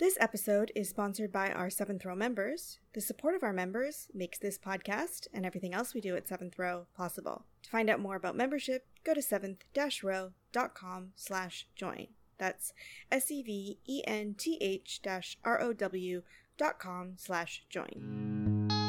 This episode is sponsored by our Seventh Row members. The support of our members makes this podcast and everything else we do at Seventh Row possible. To find out more about membership, go to seventh-row.com/join. That's seventh-row.com/join.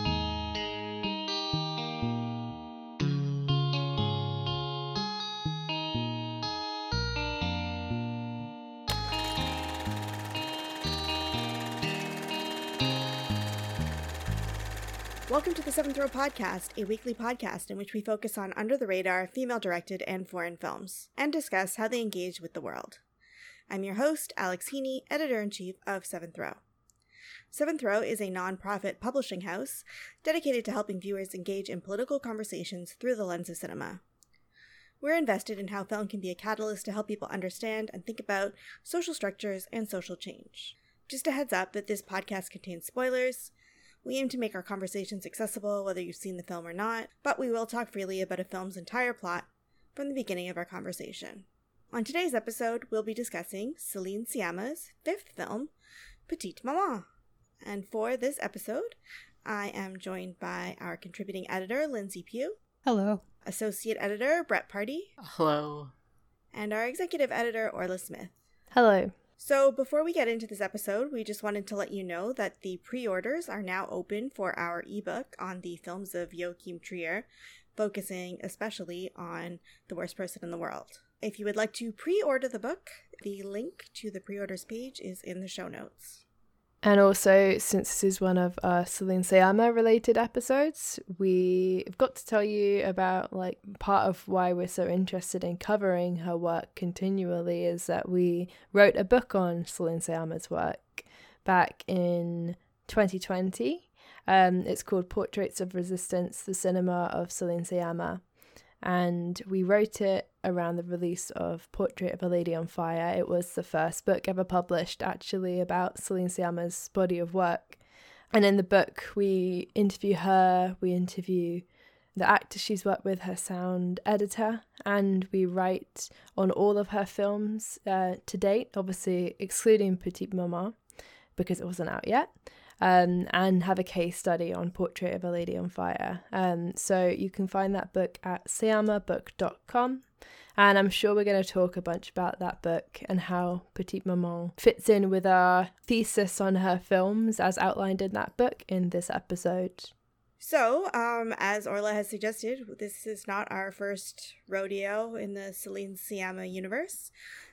Welcome to the Seventh Row Podcast, a weekly podcast in which we focus on under-the-radar, female-directed, and foreign films, and discuss how they engage with the world. I'm your host, Alex Heaney, Editor-in-Chief of Seventh Row. Seventh Row is a non-profit publishing house dedicated to helping viewers engage in political conversations through the lens of cinema. We're invested in how film can be a catalyst to help people understand and think about social structures and social change. Just a heads up that this podcast contains spoilers. We aim to make our conversations accessible whether you've seen the film or not, but we will talk freely about a film's entire plot from the beginning of our conversation. On today's episode, we'll be discussing Céline Sciamma's fifth film, Petite Maman. And for this episode, I am joined by our contributing editor, Lindsay Pugh. Hello. Associate editor, Brett Party. Hello. And our executive editor, Orla Smith. Hello. So before we get into this episode, we just wanted to let you know that the pre-orders are now open for our ebook on the films of Joachim Trier, focusing especially on The Worst Person in the World. If you would like to pre-order the book, the link to the pre-orders page is in the show notes. And also, since this is one of our Céline Sciamma related episodes, we've got to tell you about part of why we're so interested in covering her work continually is that we wrote a book on Céline Sciamma's work back in 2020. It's called Portraits of Resistance, the Cinema of Céline Sciamma. And we wrote it around the release of Portrait of a Lady on Fire. It was the first book ever published, actually, about Céline Sciamma's body of work. And in the book, we interview her, we interview the actor she's worked with, her sound editor, and we write on all of her films to date, obviously excluding Petite Maman, because it wasn't out yet. And have a case study on Portrait of a Lady on Fire. So you can find that book at sciammabook.com. And I'm sure we're going to talk a bunch about that book and how Petite Maman fits in with our thesis on her films as outlined in that book in this episode. So, as Orla has suggested, this is not our first rodeo in the Céline Sciamma universe.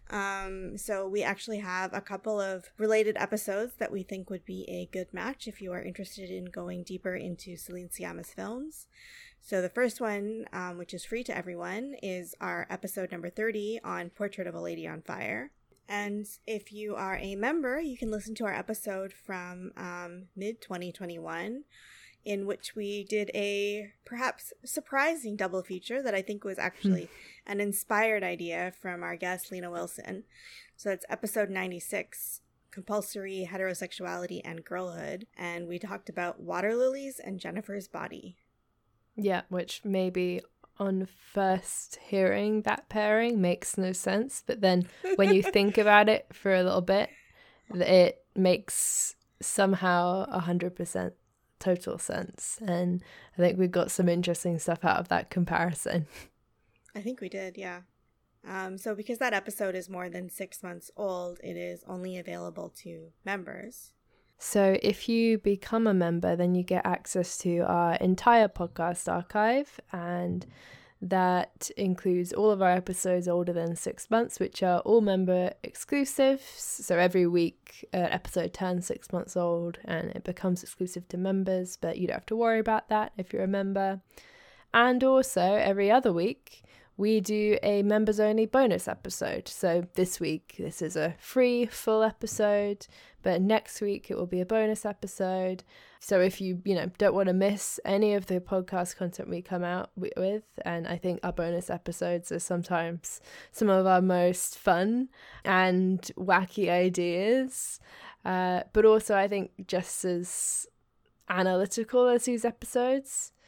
So we actually have a couple of related episodes that we think would be a good match if you are interested in going deeper into Céline Sciamma's films. So the first one, which is free to everyone, is our episode number 30 on Portrait of a Lady on Fire. And if you are a member, you can listen to our episode from mid-2021, in which we did a perhaps surprising double feature that I think was actually an inspired idea from our guest, Lena Wilson. So it's episode 96, Compulsory Heterosexuality and Girlhood. And we talked about Water Lilies and Jennifer's Body. Yeah, which maybe on first hearing that pairing makes no sense. But then when you think about it for a little bit, it makes somehow 100% total sense, and I think we got some interesting stuff out of that comparison. I think we did, yeah. So because that episode is more than 6 months old, it is only available to members. So if you become a member, then you get access to our entire podcast archive, and that includes all of our episodes older than 6 months, which are all member exclusives. So every week an episode turns 6 months old and it becomes exclusive to members, but you don't have to worry about that if you're a member. And also every other week we do a members only bonus episode. So this week this is a free full episode, but next week it will be a bonus episode. So if you don't want to miss any of the podcast content we come out with, and I think our bonus episodes are sometimes some of our most fun and wacky ideas, but also I think just as analytical as these episodes.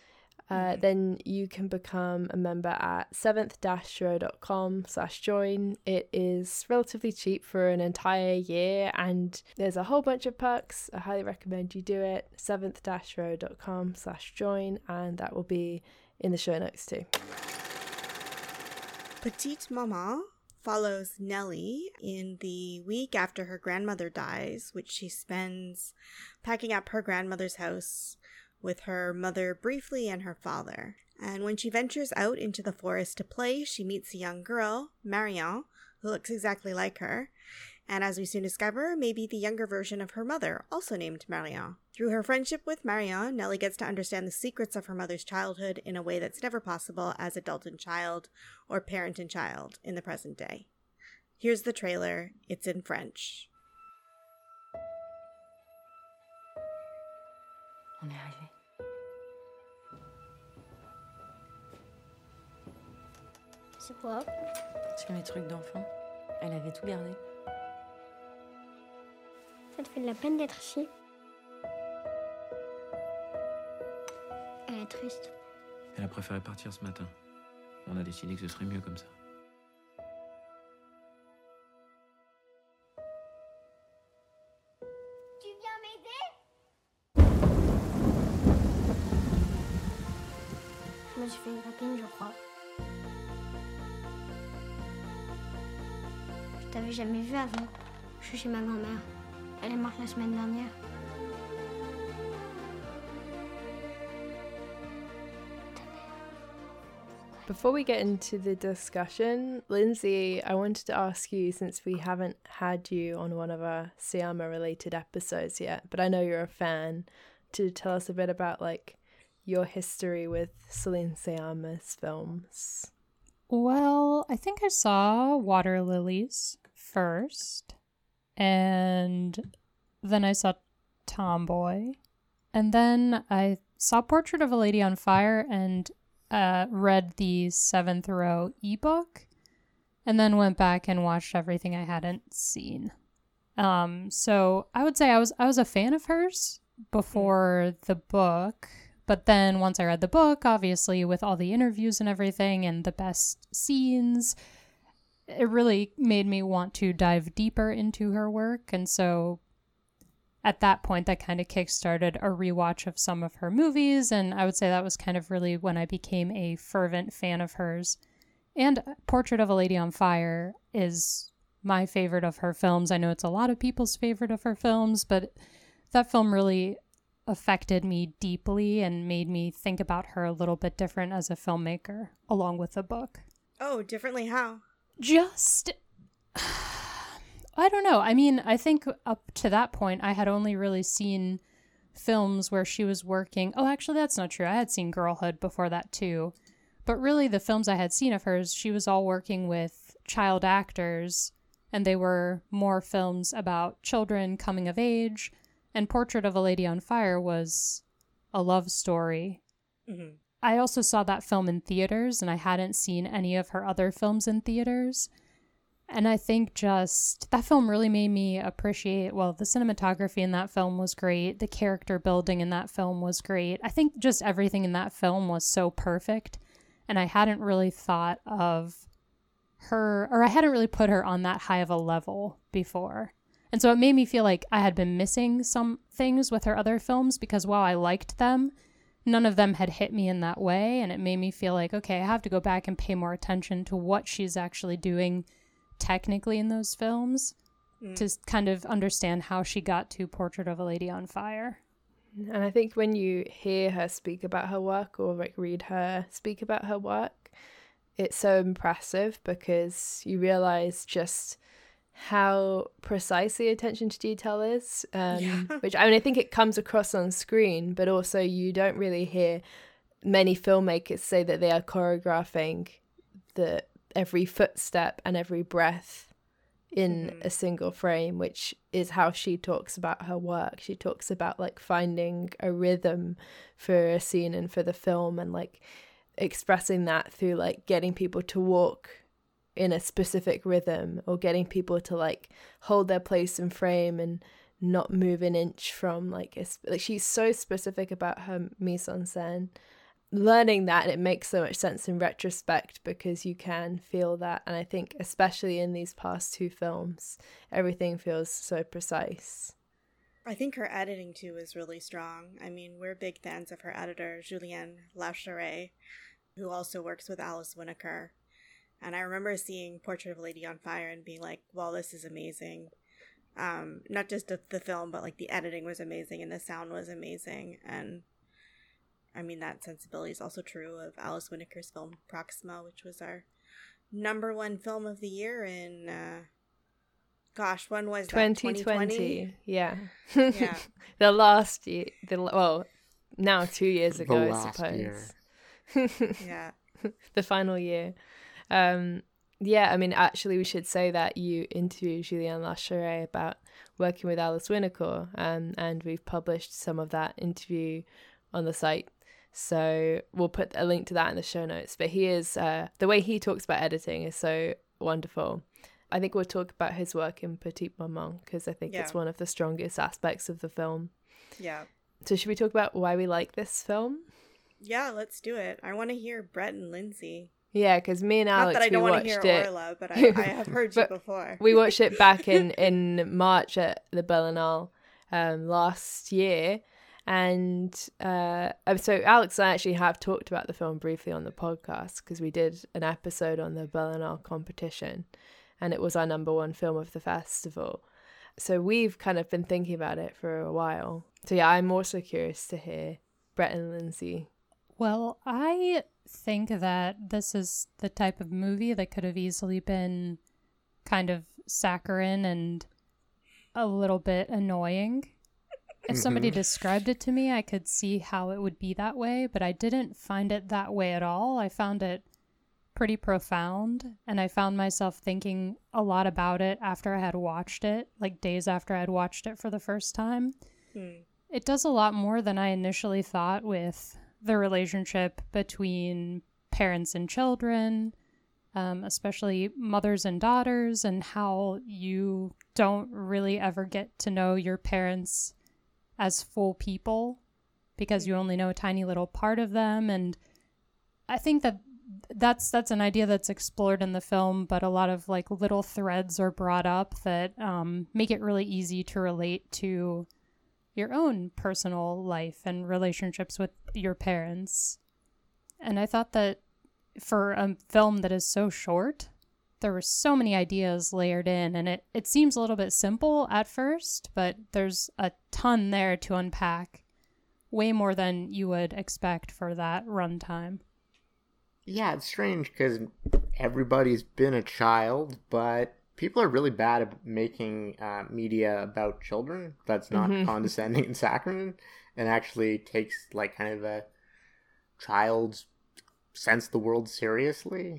then you can become a member at 7th-row.com/join. It is relatively cheap for an entire year, and there's a whole bunch of perks. I highly recommend you do it. 7th-row.com/join, and that will be in the show notes too. Petite Maman follows Nellie in the week after her grandmother dies, which she spends packing up her grandmother's house with her mother briefly and her father. And when she ventures out into the forest to play, she meets a young girl, Marion, who looks exactly like her, and as we soon discover, may be the younger version of her mother, also named Marion. Through her friendship with Marion, Nellie gets to understand the secrets of her mother's childhood in a way that's never possible as adult and child, or parent and child, in the present day. Here's the trailer. It's in French. On est arrivé. C'est quoi? C'est mes trucs d'enfant. Elle avait tout gardé. Ça te fait de la peine d'être ici? Elle est triste. Elle a préféré partir ce matin. On a décidé que ce serait mieux comme ça. Tu viens m'aider? Je me suis fait une copine, je crois. Je t'avais jamais vu avant. Je suis chez ma grand-mère. Elle est morte la semaine dernière. Before we get into the discussion, Lindsay, I wanted to ask you, since we haven't had you on one of our Syama-related episodes yet, but I know you're a fan, to tell us a bit about like your history with Celine Sciamma's films. Well, I think I saw Water Lilies first, and then I saw Tomboy, and then I saw Portrait of a Lady on Fire and read the Seventh Row ebook, and then went back and watched everything I hadn't seen. So I would say I was a fan of hers before the book, but then once I read the book, obviously with all the interviews and everything and the best scenes, it really made me want to dive deeper into her work. And so at that point, that kind of kickstarted a rewatch of some of her movies, and I would say that was kind of really when I became a fervent fan of hers. And Portrait of a Lady on Fire is my favorite of her films. I know it's a lot of people's favorite of her films, but that film really affected me deeply and made me think about her a little bit different as a filmmaker, along with the book. Oh, differently how? Just, I don't know. I mean, I think up to that point, I had only really seen films where she was working. Oh, actually, that's not true. I had seen Girlhood before that, too. But really, the films I had seen of hers, she was all working with child actors, and they were more films about children coming of age. And Portrait of a Lady on Fire was a love story. Mm-hmm. I also saw that film in theaters, and I hadn't seen any of her other films in theaters. And I think just that film really made me appreciate, well, the cinematography in that film was great. The character building in that film was great. I think just everything in that film was so perfect. And I hadn't really thought of her, or I hadn't really put her on that high of a level before. And so it made me feel like I had been missing some things with her other films, because while I liked them, none of them had hit me in that way. And it made me feel like, okay, I have to go back and pay more attention to what she's actually doing technically in those films to kind of understand how she got to Portrait of a Lady on Fire. And I think when you hear her speak about her work, or like read her speak about her work, it's so impressive, because you realize just how precise the attention to detail is, which, I mean, I think it comes across on screen, but also you don't really hear many filmmakers say that they are choreographing every footstep and every breath in a single frame, which is how she talks about her work. She talks about like finding a rhythm for a scene and for the film, and like expressing that through like getting people to walk in a specific rhythm, or getting people to like hold their place in frame and not move an inch from like she's so specific about her mise en scène. learning that, it makes so much sense in retrospect because you can feel that. And I think especially in these past two films, everything feels so precise. I think her editing too is really strong. I mean, we're big fans of her editor, Julianne Lacherais, who also works with Alice Winokur. And I remember seeing Portrait of a Lady on Fire and being like, wow, this is amazing. Not just the film, but like the editing was amazing and the sound was amazing. And I mean, that sensibility is also true of Alice Winokur's film Proxima, which was our #1 film of the year in, when was that? 2020? Yeah. Yeah. The last year, now 2 years ago, The I last suppose. Yeah. The final year. Yeah, I mean, actually, we should say that you interviewed Julianne Lacherais about working with Alice Winokur, and we've published some of that interview on the site. So we'll put a link to that in the show notes. But he is, the way he talks about editing is so wonderful. I think we'll talk about his work in Petite Maman because I think it's one of the strongest aspects of the film. Yeah. So should we talk about why we like this film? Yeah, let's do it. I want to hear Brett and Lindsay. Yeah, because me and Alex, Not that I don't want to hear it. Orla, but I have heard you before. We watched it back in March at the Berlinale last year. And so Alex and I actually have talked about the film briefly on the podcast because we did an episode on the Berlinale competition and it was our #1 film of the festival. So we've kind of been thinking about it for a while. So yeah, I'm also curious to hear Brett and Lindsay. Well, I think that this is the type of movie that could have easily been kind of saccharine and a little bit annoying. If somebody described it to me, I could see how it would be that way, but I didn't find it that way at all. I found it pretty profound, and I found myself thinking a lot about it after I had watched it, like days after I had watched it for the first time. It does a lot more than I initially thought with the relationship between parents and children, especially mothers and daughters, and how you don't really ever get to know your parents as full people because you only know a tiny little part of them. And I think that's an idea that's explored in the film, but a lot of like little threads are brought up that make it really easy to relate to your own personal life and relationships with your parents. And I thought that for a film that is so short, there were so many ideas layered in, and it seems a little bit simple at first, but there's a ton there to unpack, way more than you would expect for that runtime. Yeah, it's strange because everybody's been a child, but people are really bad at making media about children that's not condescending and saccharine and actually takes like kind of a child's sense of the world seriously.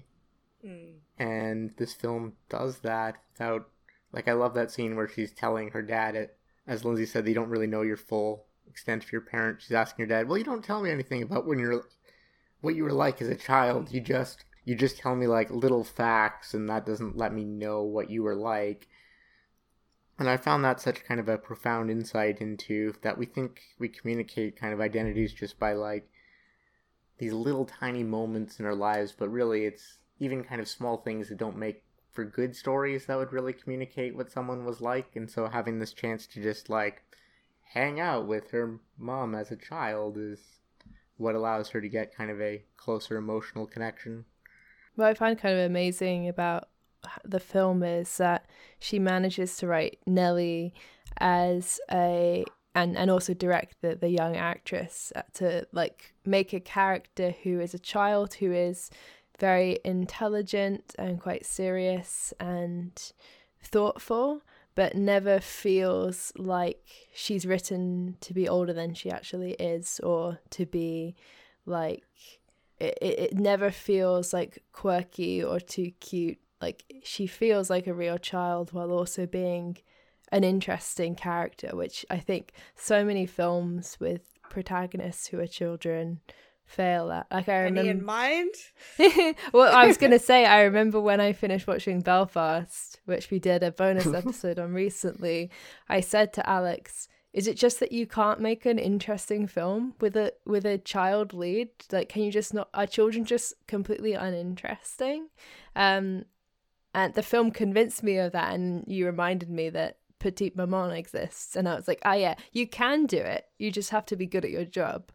And this film does that without, like, I love that scene where she's telling her dad, as Lindsay said, you don't really know your full extent of your parent. She's asking her dad, well, you don't tell me anything about what you were like as a child. You just tell me like little facts, and that doesn't let me know what you were like. And I found that such kind of a profound insight into that we think we communicate kind of identities just by like these little tiny moments in our lives, but really it's even kind of small things that don't make for good stories that would really communicate what someone was like. And so having this chance to just like hang out with her mom as a child is what allows her to get kind of a closer emotional connection. What I find kind of amazing about the film is that she manages to write Nellie as and also direct the young actress to like make a character who is a child who is very intelligent and quite serious and thoughtful, but never feels like she's written to be older than she actually is, or to be like, it never feels like quirky or too cute. Like she feels like a real child while also being an interesting character, which I think so many films with protagonists who are children fail at. Like I remember. Any in mind? Well, I was gonna say, I remember when I finished watching Belfast, which we did a bonus episode on recently, I said to Alex, is it just that you can't make an interesting film with a child lead? Like, can you just not, are children just completely uninteresting? And the film convinced me of that, and you reminded me that Petite Maman exists, and I was like, oh yeah, you can do it, you just have to be good at your job.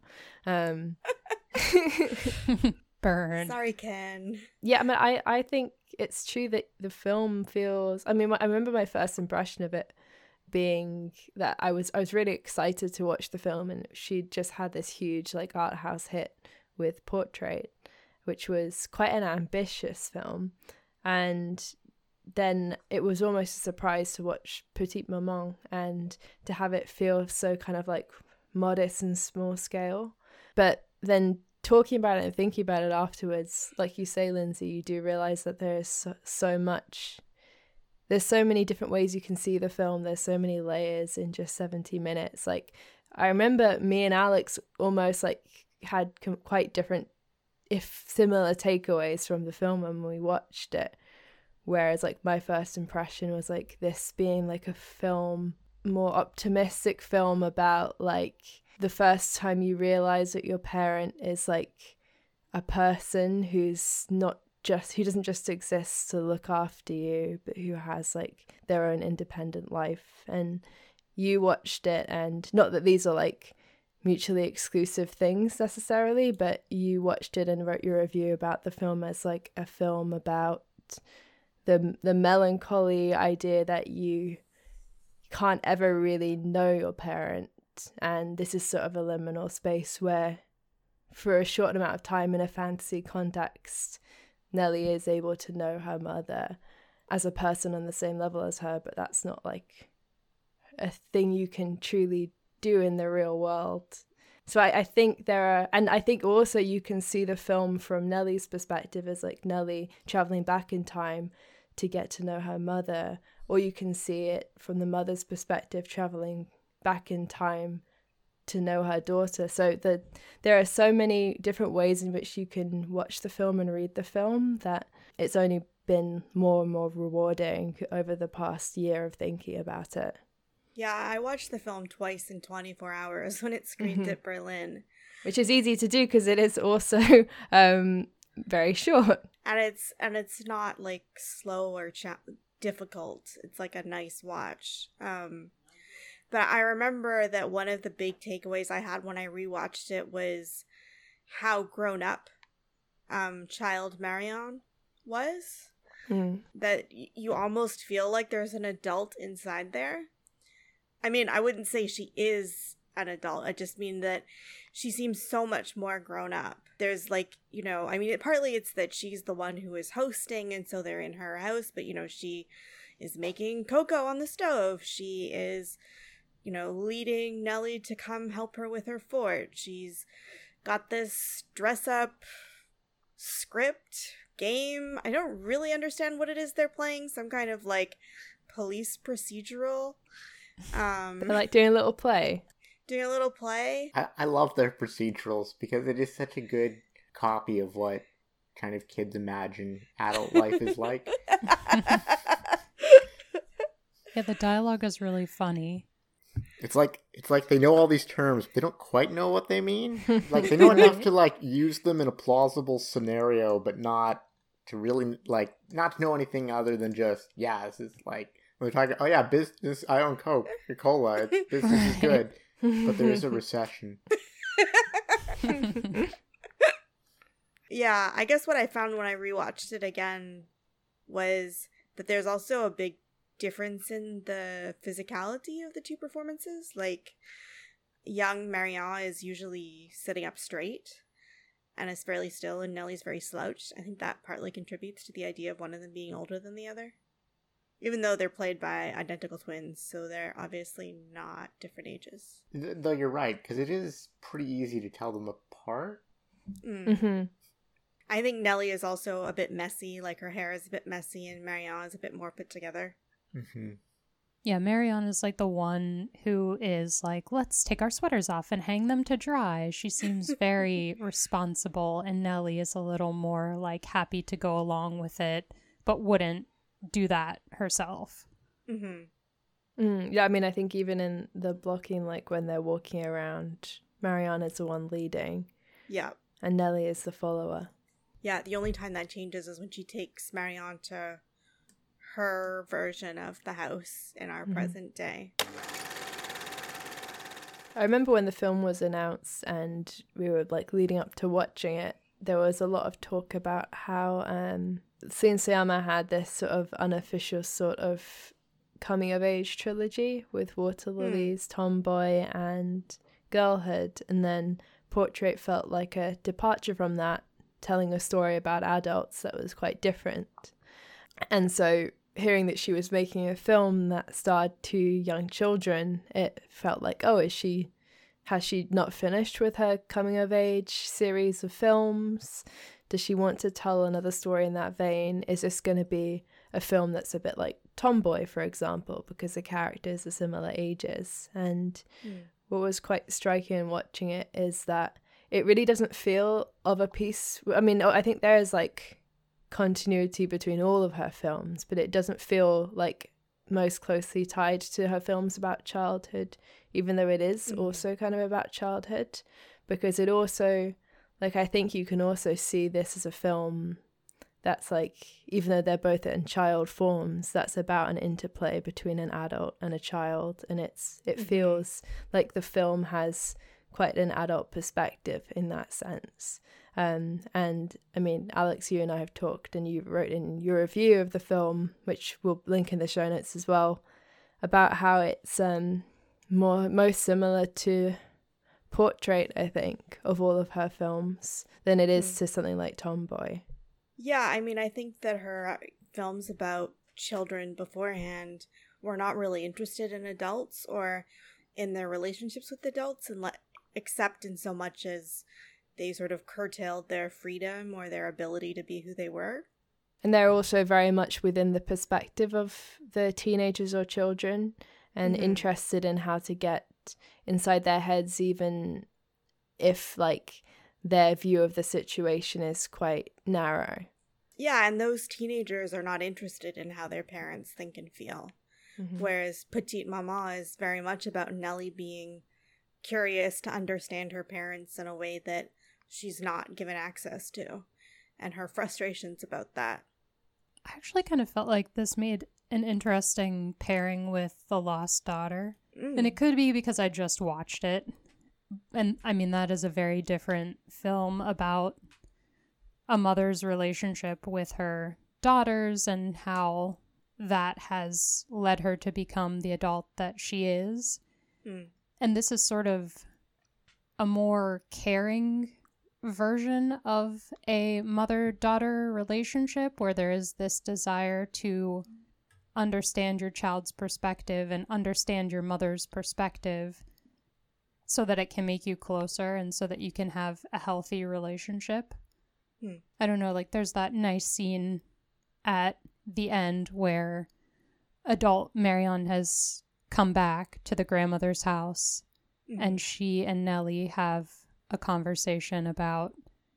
Burn. Sorry, Ken. Yeah, I mean, I think it's true that the film feels, I mean, I remember my first impression of it being that I was really excited to watch the film, and she just had this huge like art house hit with Portrait, which was quite an ambitious film, and then it was almost a surprise to watch Petite Maman and to have it feel so kind of like modest and small scale. But then talking about it and thinking about it afterwards, like you say, Lindsay, you do realize that there's so much, there's so many different ways you can see the film, there's so many layers in just 70 minutes. Like, I remember me and Alex almost like had quite different, if similar, takeaways from the film when we watched it. Whereas like my first impression was like this being like a film, more optimistic film about like the first time you realize that your parent is like a person who's not just, who doesn't just exist to look after you, but who has like their own independent life. And you watched it, and not that these are like mutually exclusive things necessarily, but you watched it and wrote your review about the film as like a film about the melancholy idea that you can't ever really know your parent, and this is sort of a liminal space where for a short amount of time in a fantasy context, Nellie is able to know her mother as a person on the same level as her, but that's not like a thing you can truly do in the real world. So I think there are, and I think also you can see the film from Nellie's perspective as like Nellie traveling back in time to get to know her mother, or you can see it from the mother's perspective traveling back in time to know her daughter. So there are so many different ways in which you can watch the film and read the film that it's only been more and more rewarding over the past year of thinking about it. Yeah, I watched the film twice in 24 hours when it screened at Berlin. Which is easy to do because it is also very short. And it's not like slow or difficult. It's like a nice watch. But I remember that one of the big takeaways I had when I rewatched it was how grown up child Marion was. That you almost feel like there's an adult inside there. I mean, I wouldn't say she is an adult. I just mean that she seems so much more grown up. There's like, you know, I mean, partly it's that she's the one who is hosting, and so they're in her house, but, you know, she is making cocoa on the stove. She is, you know, leading Nellie to come help her with her fort. She's got this dress up script game. I don't really understand what it is they're playing. Some kind of like police procedural. They're like doing a little play. I love their procedurals because it is such a good copy of what kind of kids imagine adult life is like. Yeah, the dialogue is really funny. It's like they know all these terms, but they don't quite know what they mean. Like they know enough to like use them in a plausible scenario, but not to really like not to know anything other than just this is like when they're talking. Oh yeah, business. I own Coca-Cola. Business is good, but there is a recession. Yeah, I guess what I found when I rewatched it again was that there's also a big difference in the physicality of the two performances. Like, young Marion is usually sitting up straight and is fairly still, and Nellie's very slouched. I think that partly contributes to the idea of one of them being older than the other. Even though they're played by identical twins, so they're obviously not different ages. Though you're right, because it is pretty easy to tell them apart. Mm-hmm. I think Nellie is also a bit messy, like her hair is a bit messy, and Marion is a bit more put together. Mm-hmm. Yeah, Marion is like the one who is like, let's take our sweaters off and hang them to dry. She seems very responsible, and Nellie is a little more like happy to go along with it, but wouldn't do that herself. Mm-hmm. Yeah, I mean, I think even in the blocking, like when they're walking around, Marianne is the one leading. Yeah. And Nellie is the follower. Yeah, the only time that changes is when she takes Marianne to her version of the house in our present day. I remember when the film was announced and we were like leading up to watching it, there was a lot of talk about how Celine Sciamma had this sort of unofficial sort of coming of age trilogy with Water Lilies, Tomboy and Girlhood, and then Portrait felt like a departure from that, telling a story about adults that was quite different. And so hearing that she was making a film that starred 2 young children, it felt like, oh, has she not finished with her coming of age series of films? Does she want to tell another story in that vein? Is this going to be a film that's a bit like Tomboy, for example, because the characters are similar ages? And what was quite striking in watching it is that it really doesn't feel of a piece. I mean, I think there is like continuity between all of her films, but it doesn't feel like most closely tied to her films about childhood, even though it is also kind of about childhood, because it also, like, I think you can also see this as a film that's like, even though they're both in child forms, that's about an interplay between an adult and a child, and it feels like the film has quite an adult perspective in that sense. And I mean, Alex, you and I have talked, and you wrote in your review of the film, which we'll link in the show notes as well, about how it's most similar to Portrait, I think, of all of her films than it is to something like Tomboy. Yeah, I mean, I think that her films about children beforehand were not really interested in adults or in their relationships with adults, except in so much as they sort of curtailed their freedom or their ability to be who they were. And they're also very much within the perspective of the teenagers or children, and interested in how to get inside their heads, even if like their view of the situation is quite narrow. Yeah, and those teenagers are not interested in how their parents think and feel. Whereas Petite Maman is very much about Nellie being curious to understand her parents in a way that she's not given access to, and her frustrations about that. I actually kind of felt like this made an interesting pairing with The Lost Daughter. And it could be because I just watched it. And I mean, that is a very different film about a mother's relationship with her daughters and how that has led her to become the adult that she is. And this is sort of a more caring version of a mother-daughter relationship, where there is this desire to understand your child's perspective and understand your mother's perspective so that it can make you closer and so that you can have a healthy relationship. I don't know, like there's that nice scene at the end where adult Marianne has come back to the grandmother's house and she and Nellie have a conversation about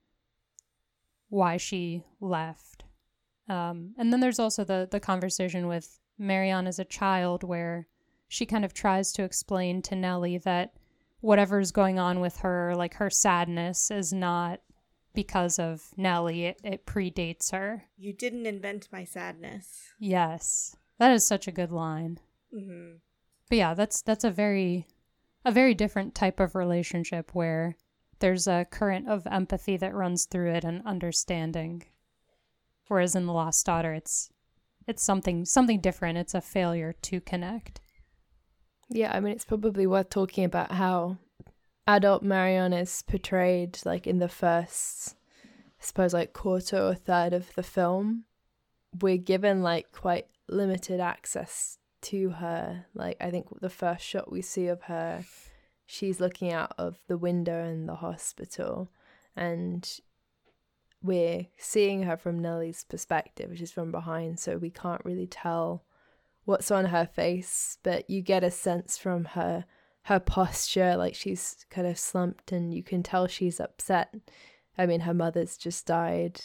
why she left. And then there's also the conversation with Marianne as a child, where she kind of tries to explain to Nellie that whatever's going on with her, like her sadness, is not because of Nellie. It predates her. You didn't invent my sadness. Yes. That is such a good line. But yeah, that's a very different type of relationship where there's a current of empathy that runs through it and understanding. Whereas in The Lost Daughter, it's something different. It's a failure to connect. Yeah, I mean, it's probably worth talking about how adult Marianne is portrayed, like in the first, I suppose, like quarter or third of the film. We're given like quite limited access to her. Like, I think the first shot we see of her, she's looking out of the window in the hospital, and we're seeing her from Nellie's perspective, which is from behind, so we can't really tell what's on her face, but you get a sense from her posture, like she's kind of slumped and you can tell she's upset. I mean, her mother's just died,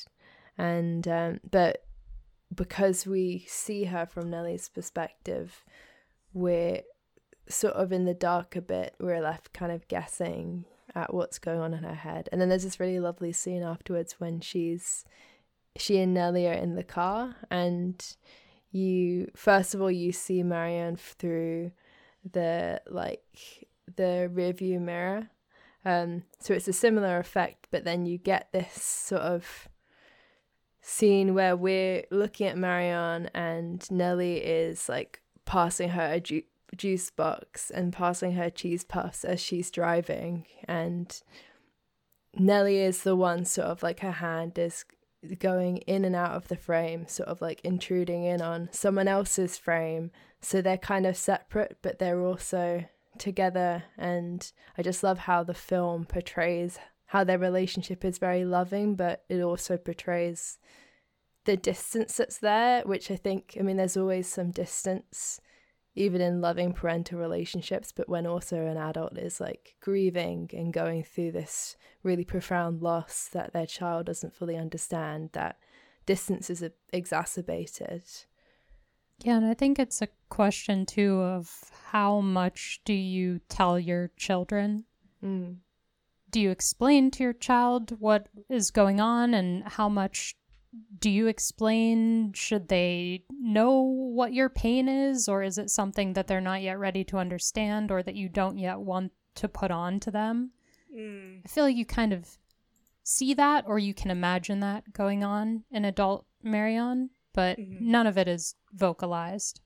and but because we see her from Nellie's perspective, we're sort of in the dark a bit. We're left kind of guessing at what's going on in her head. And then there's this really lovely scene afterwards when she and Nellie are in the car, and first of all you see Marianne through the rear view mirror. So it's a similar effect, but then you get this sort of scene where we're looking at Marianne and Nellie is like passing her a juice box and passing her cheese puffs as she's driving, and Nellie is the one sort of like her hand is going in and out of the frame, sort of like intruding in on someone else's frame. So they're kind of separate, but they're also together. And I just love how the film portrays how their relationship is very loving, but it also portrays the distance that's there, which I think, I mean, there's always some distance even in loving parental relationships, but when also an adult is like grieving and going through this really profound loss that their child doesn't fully understand, that distance is exacerbated. Yeah, and I think it's a question too of how much do you tell your children? Do you explain to your child what is going on, and how much do you explain? Should they know what your pain is, or is it something that they're not yet ready to understand, or that you don't yet want to put on to them? I feel like you kind of see that, or you can imagine that going on in adult Marianne, but none of it is vocalized.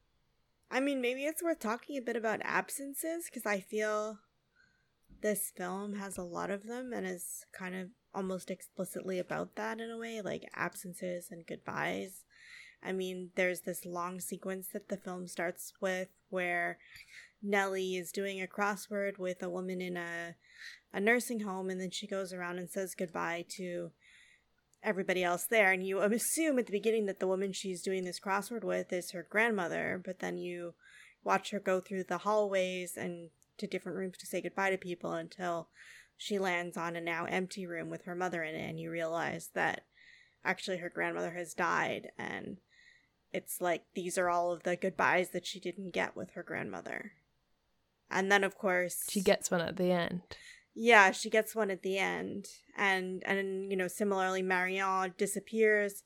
I mean, maybe it's worth talking a bit about absences, because I feel this film has a lot of them and is kind of almost explicitly about that in a way, like absences and goodbyes. I mean, there's this long sequence that the film starts with where Nellie is doing a crossword with a woman in a nursing home, and then she goes around and says goodbye to everybody else there, and you assume at the beginning that the woman she's doing this crossword with is her grandmother, but then you watch her go through the hallways and to different rooms to say goodbye to people until she lands on a now empty room with her mother in it, and you realize that actually her grandmother has died, and it's like these are all of the goodbyes that she didn't get with her grandmother. And then of course she gets one at the end. Yeah, she gets one at the end. And you know, similarly Marianne disappears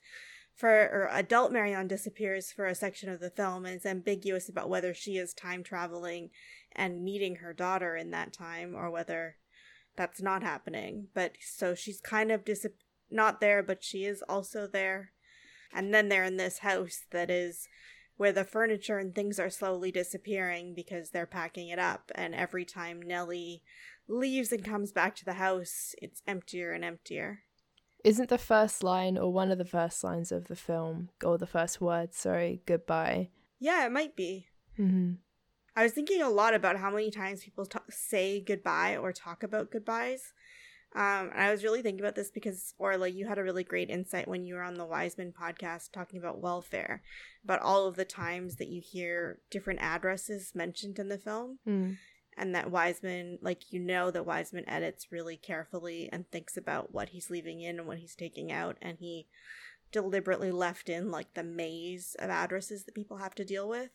adult Marianne disappears for a section of the film, and it's ambiguous about whether she is time traveling and meeting her daughter in that time, or whether that's not happening. But so she's kind of not there, but she is also there. And then they're in this house that is where the furniture and things are slowly disappearing because they're packing it up. And every time Nellie leaves and comes back to the house, it's emptier and emptier. Isn't the first line, or one of the first lines of the film, or the first word, goodbye? Yeah, it might be. Mm-hmm. I was thinking a lot about how many times people say goodbye or talk about goodbyes. And I was really thinking about this because, Orla, you had a really great insight when you were on the Wiseman podcast talking about welfare, about all of the times that you hear different addresses mentioned in the film. And that Wiseman, that Wiseman edits really carefully and thinks about what he's leaving in and what he's taking out. And he deliberately left in, the maze of addresses that people have to deal with.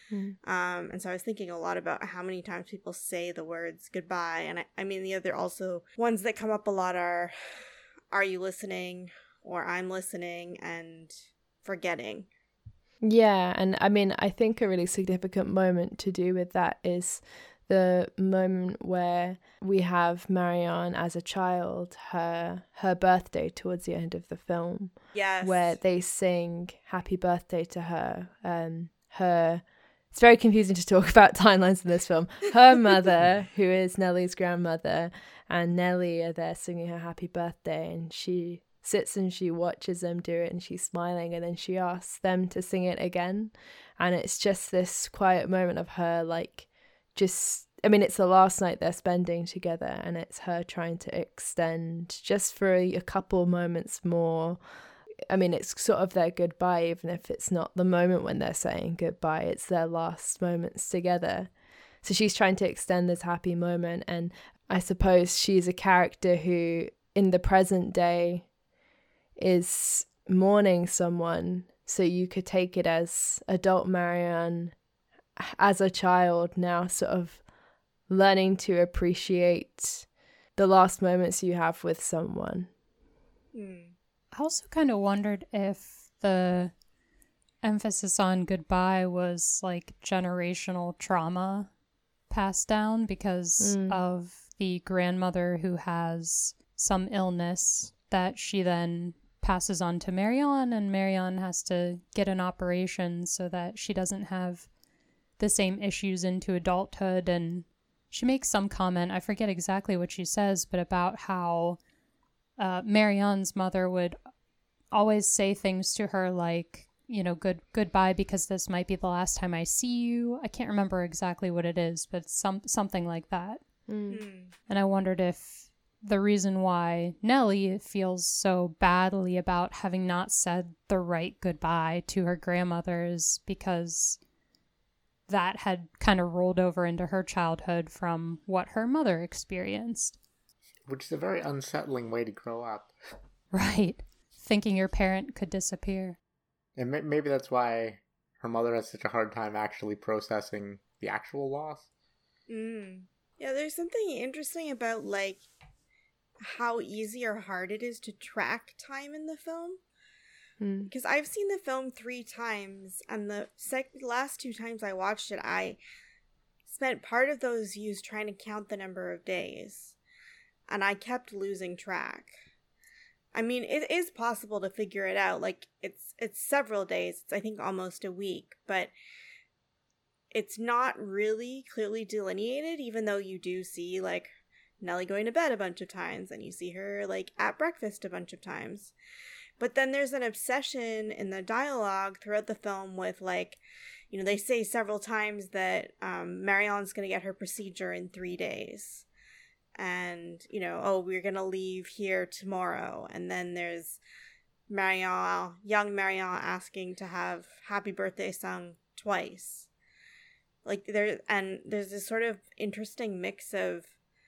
And so I was thinking a lot about how many times people say the words goodbye. And I mean, the other also ones that come up a lot are you listening, or I'm listening, and forgetting. Yeah, and I mean, I think a really significant moment to do with that is the moment where we have Marianne as a child, her birthday towards the end of the film. Yes. Where they sing happy birthday to her. It's very confusing to talk about timelines in this film. Her mother, who is Nellie's grandmother, and Nellie are there singing her happy birthday, and she sits and she watches them do it and she's smiling, and then she asks them to sing it again. And it's just this quiet moment of her it's the last night they're spending together, and it's her trying to extend just for a couple moments more. I mean, it's sort of their goodbye, even if it's not the moment when they're saying goodbye, it's their last moments together. So she's trying to extend this happy moment, and I suppose she's a character who in the present day is mourning someone. So you could take it as adult Marianne as a child now sort of learning to appreciate the last moments you have with someone. I also kind of wondered if the emphasis on goodbye was like generational trauma passed down because of the grandmother who has some illness that she then passes on to Marianne, and Marianne has to get an operation so that she doesn't have the same issues into adulthood. And she makes some comment, I forget exactly what she says, but about how Marianne's mother would always say things to her like, you know, goodbye because this might be the last time I see you. I can't remember exactly what it is, but something like that. And I wondered if the reason why Nellie feels so badly about having not said the right goodbye to her grandmother is because that had kind of rolled over into her childhood from what her mother experienced. Which is a very unsettling way to grow up. Right. Thinking your parent could disappear. And maybe that's why her mother has such a hard time actually processing the actual loss. Yeah, there's something interesting about, like, how easy or hard it is to track time in the film. Because I've seen the film 3 times, and the last 2 times I watched it, I spent part of those views trying to count the number of days. And I kept losing track. I mean, it is possible to figure it out. Like, it's several days. It's, I think, almost a week. But it's not really clearly delineated, even though you do see, like, Nellie going to bed a bunch of times. And you see her, like, at breakfast a bunch of times. But then there's an obsession in the dialogue throughout the film with, like, you know, they say several times that Marianne's going to get her procedure in 3 days. And, you know, oh, we're going to leave here tomorrow. And then there's young Marianne asking to have Happy Birthday sung twice. Like, there's this sort of interesting mix of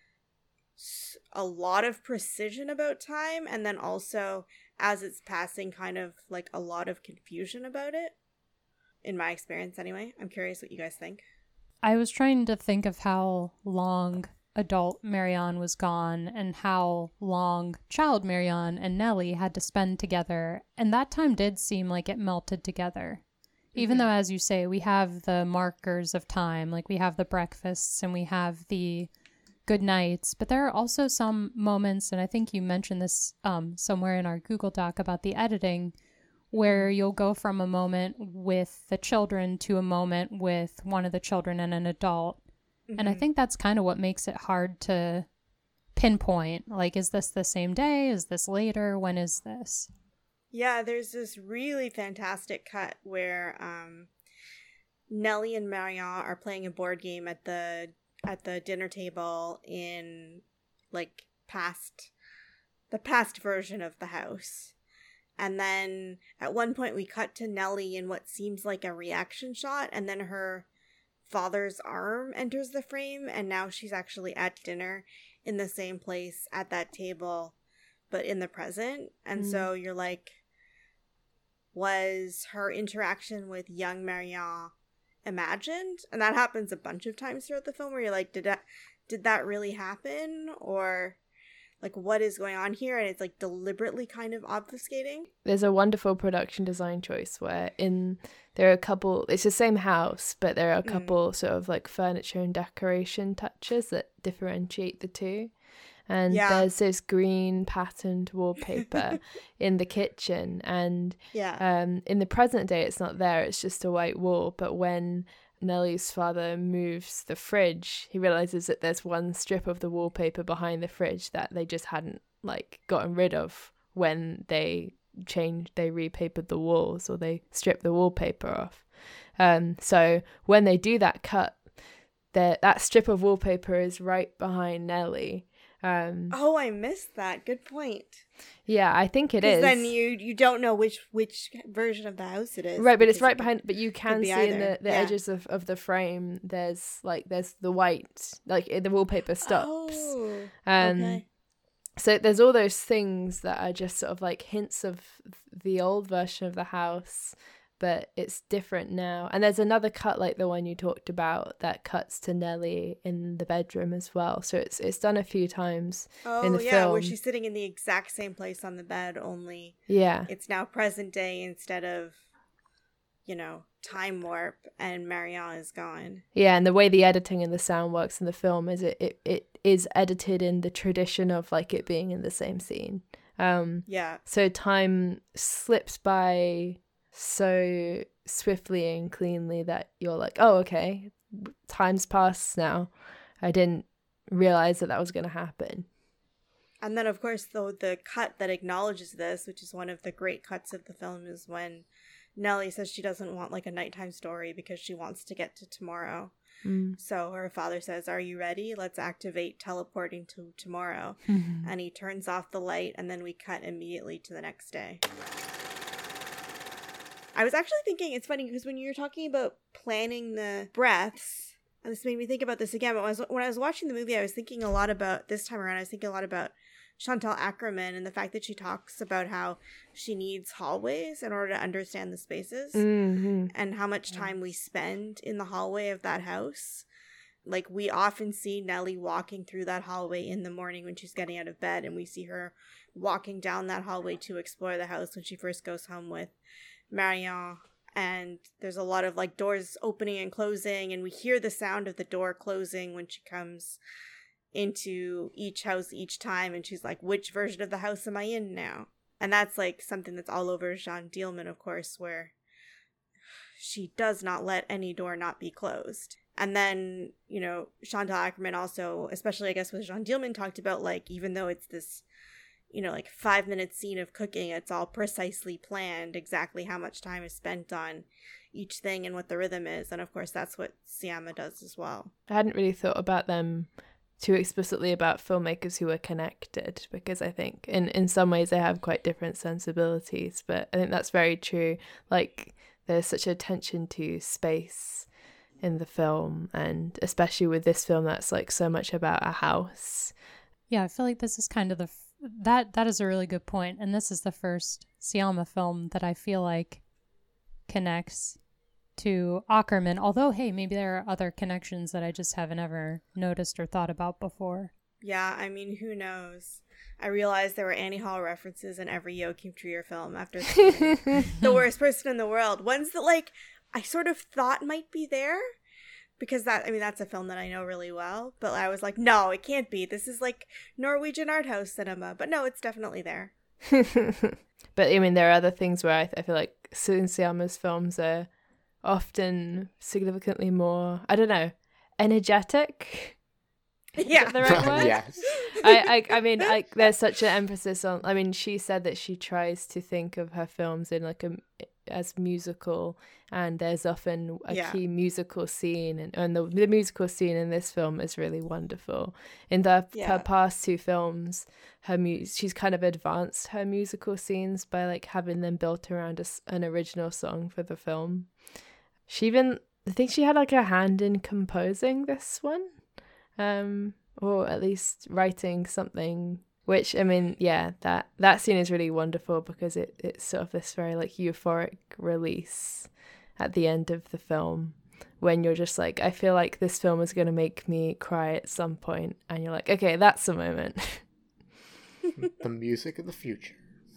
a lot of precision about time, and then also, as it's passing, kind of like a lot of confusion about it. In my experience, anyway. I'm curious what you guys think. I was trying to think of how long adult Marianne was gone and how long child Marianne and Nellie had to spend together, and that time did seem like it melted together. Even though, as you say, we have the markers of time, like we have the breakfasts and we have the good nights, but there are also some moments, and I think you mentioned this somewhere in our Google Doc about the editing, where you'll go from a moment with the children to a moment with one of the children and an adult. And I think that's kind of what makes it hard to pinpoint. Like, is this the same day? Is this later? When is this? Yeah, there's this really fantastic cut where Nellie and Marianne are playing a board game at the dinner table in, like, the past version of the house. And then at one point we cut to Nellie in what seems like a reaction shot, and then her father's arm enters the frame, and now she's actually at dinner in the same place at that table, but in the present. And so you're like, was her interaction with young Marianne imagined? And that happens a bunch of times throughout the film where you're like, did that really happen? Or, like, what is going on here? And it's, like, deliberately kind of obfuscating. There's a wonderful production design choice where there are a couple, it's the same house, but there are a couple sort of, like, furniture and decoration touches that differentiate the two. And there's this green patterned wallpaper in the kitchen. And in the present day, it's not there. It's just a white wall. But when Nellie's father moves the fridge, he realizes that there's one strip of the wallpaper behind the fridge that they just hadn't, like, gotten rid of when they repapered the walls, or they stripped the wallpaper off. So when they do that cut, that strip of wallpaper is right behind Nellie. I missed that. Good point. Yeah, I think it is. Then you don't know which version of the house it is. Right, but it's right behind. But you can see in the edges of the frame. There's the white, like, the wallpaper stops. Oh, okay. So there's all those things that are just sort of like hints of the old version of the house, but it's different now. And there's another cut like the one you talked about that cuts to Nellie in the bedroom as well. So it's done a few times in the film. Where she's sitting in the exact same place on the bed, only it's now present day instead of, time warp, and Marion is gone. Yeah, and the way the editing and the sound works in the film is it is edited in the tradition of like it being in the same scene. So time slips by so swiftly and cleanly that you're like, oh, okay, time's passed now. I didn't realize that was going to happen. And then, of course, the cut that acknowledges this, which is one of the great cuts of the film, is when Nellie says she doesn't want like a nighttime story because she wants to get to tomorrow. So her father says, are you ready? Let's activate teleporting to tomorrow. And he turns off the light, and then we cut immediately to the next day. I was actually thinking, it's funny because when you were talking about planning the breaths, and this made me think about this again, but when I was watching the movie, I was thinking a lot about, this time around, I was thinking a lot about Chantal Akerman and the fact that she talks about how she needs hallways in order to understand the spaces and how much time we spend in the hallway of that house. Like, we often see Nellie walking through that hallway in the morning when she's getting out of bed, and we see her walking down that hallway to explore the house when she first goes home with Marion. And there's a lot of like doors opening and closing, and we hear the sound of the door closing when she comes into each house each time, and she's like, which version of the house am I in now? And that's like something that's all over Jeanne Dielman, of course, where she does not let any door not be closed. And then, Chantal Akerman also, especially I guess with Jeanne Dielman, talked about like, even though it's this, like 5-minute scene of cooking, it's all precisely planned, exactly how much time is spent on each thing and what the rhythm is. And of course, that's what Syama does as well. I hadn't really thought about them too explicitly about filmmakers who are connected, because I think in some ways they have quite different sensibilities, but I think that's very true. Like, there's such attention to space in the film, and especially with this film that's like so much about a house. Yeah, I feel like this is kind of that is a really good point, and this is the first Syama film that I feel like connects to Akerman, although, hey, maybe there are other connections that I just haven't ever noticed or thought about before. Yeah, I mean, who knows? I realized there were Annie Hall references in every Joachim Trier film after The Worst Person in the World. Ones that, like, I sort of thought might be there, because that's a film that I know really well, but I was like, no, it can't be. This is like Norwegian art house cinema. But no, it's definitely there. But, I mean, there are other things where I feel like Syama's films are often significantly more, I don't know, energetic. Yeah. Is that the right word? Yes. I mean, there's such an emphasis on, I mean, she said that she tries to think of her films in like as musical, and there's often a key musical scene, and the musical scene in this film is really wonderful. In her past two films, she's kind of advanced her musical scenes by like having them built around an original song for the film. I think she had like a hand in composing this one, or at least writing something, which, I mean, yeah, that scene is really wonderful because it's sort of this very like euphoric release at the end of the film, when you're just like, I feel like this film is going to make me cry at some point, and you're like, okay, that's the moment. The music of the future.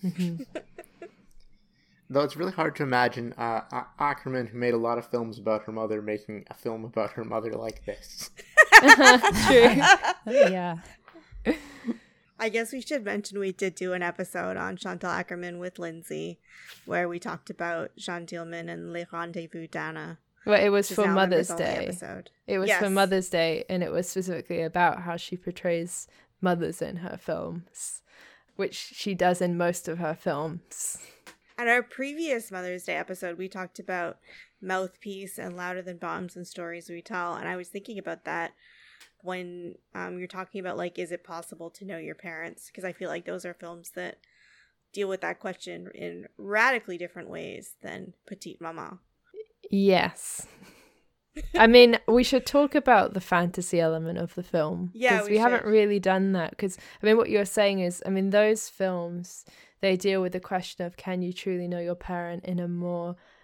Though it's really hard to imagine Akerman, who made a lot of films about her mother, making a film about her mother like this. True. Yeah. I guess we should mention we did do an episode on Chantal Akerman with Lindsay, where we talked about Jeanne Dielman and Les Rendezvous d'Anna. Well, it was for Mother's Day. Episode. It was for Mother's Day, and it was specifically about how she portrays mothers in her films, which she does in most of her films. At our previous Mother's Day episode, we talked about Mouthpiece and Louder Than Bombs and Stories We Tell, and I was thinking about that when you're talking about, like, is it possible to know your parents? Because I feel like those are films that deal with that question in radically different ways than Petite Maman. Yes. I mean, we should talk about the fantasy element of the film. Yeah, because we haven't really done that. Because, I mean, what you're saying is, I mean, those films, they deal with the question of, can you truly know your parent in a more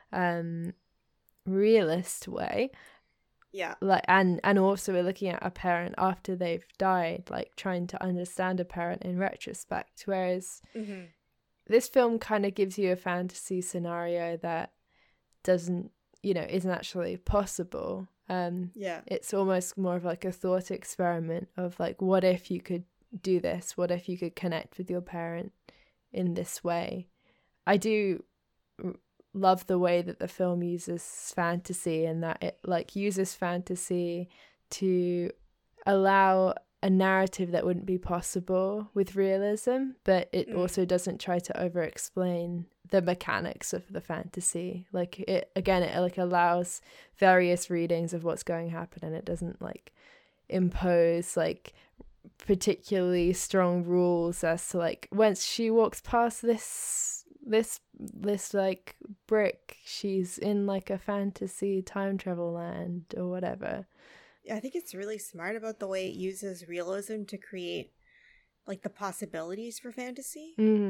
realist way. Yeah. Like, and also we're looking at a parent after they've died, like trying to understand a parent in retrospect, whereas this film kind of gives you a fantasy scenario that doesn't, isn't actually possible. It's almost more of like a thought experiment of like, what if you could do this? What if you could connect with your parent in this way? I do love the way that the film uses fantasy, and that it like uses fantasy to allow a narrative that wouldn't be possible with realism, but it also doesn't try to over explain the mechanics of the fantasy. Like it like allows various readings of what's going to happen, and it doesn't like impose like particularly strong rules as to like, once she walks past this like brick, she's in like a fantasy time travel land or whatever. I think it's really smart about the way it uses realism to create like the possibilities for fantasy.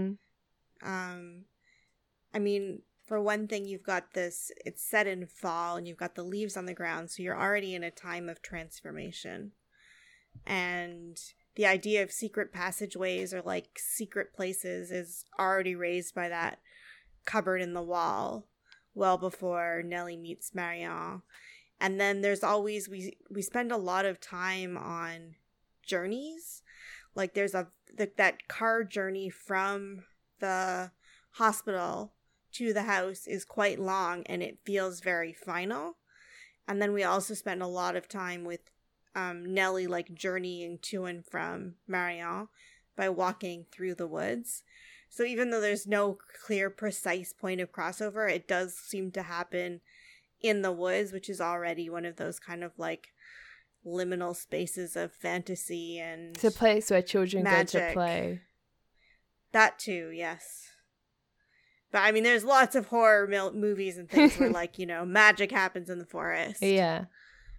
I mean, for one thing, you've got this, it's set in fall and you've got the leaves on the ground, so you're already in a time of transformation. And the idea of secret passageways or like secret places is already raised by that cupboard in the wall well before Nellie meets Marion. And then there's always, we spend a lot of time on journeys. Like there's that car journey from the hospital to the house is quite long, and it feels very final. And then we also spend a lot of time with Nellie like journeying to and from Marion by walking through the woods. So even though there's no clear, precise point of crossover, it does seem to happen in the woods, which is already one of those kind of like liminal spaces of fantasy and it's a place where children magic. Go to play. That too, yes. But I mean, there's lots of horror movies and things where like, magic happens in the forest. Yeah.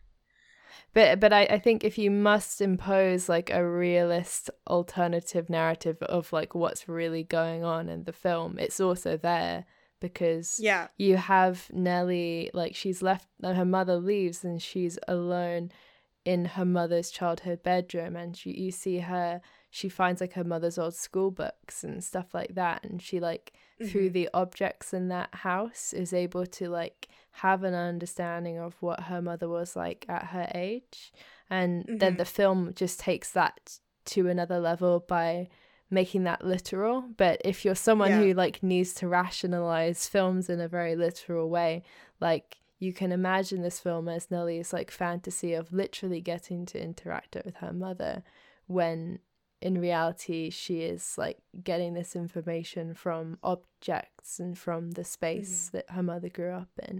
But I think if you must impose like a realist alternative narrative of like what's really going on in the film, it's also there. Because you have Nellie, like she's left, her mother leaves and she's alone in her mother's childhood bedroom, and you see her, she finds like her mother's old school books and stuff like that, and she like through the objects in that house is able to like have an understanding of what her mother was like at her age. And then the film just takes that to another level by making that literal. But if you're someone who like needs to rationalize films in a very literal way, like you can imagine this film as Nellie's like fantasy of literally getting to interact with her mother, when in reality she is like getting this information from objects and from the space that her mother grew up in.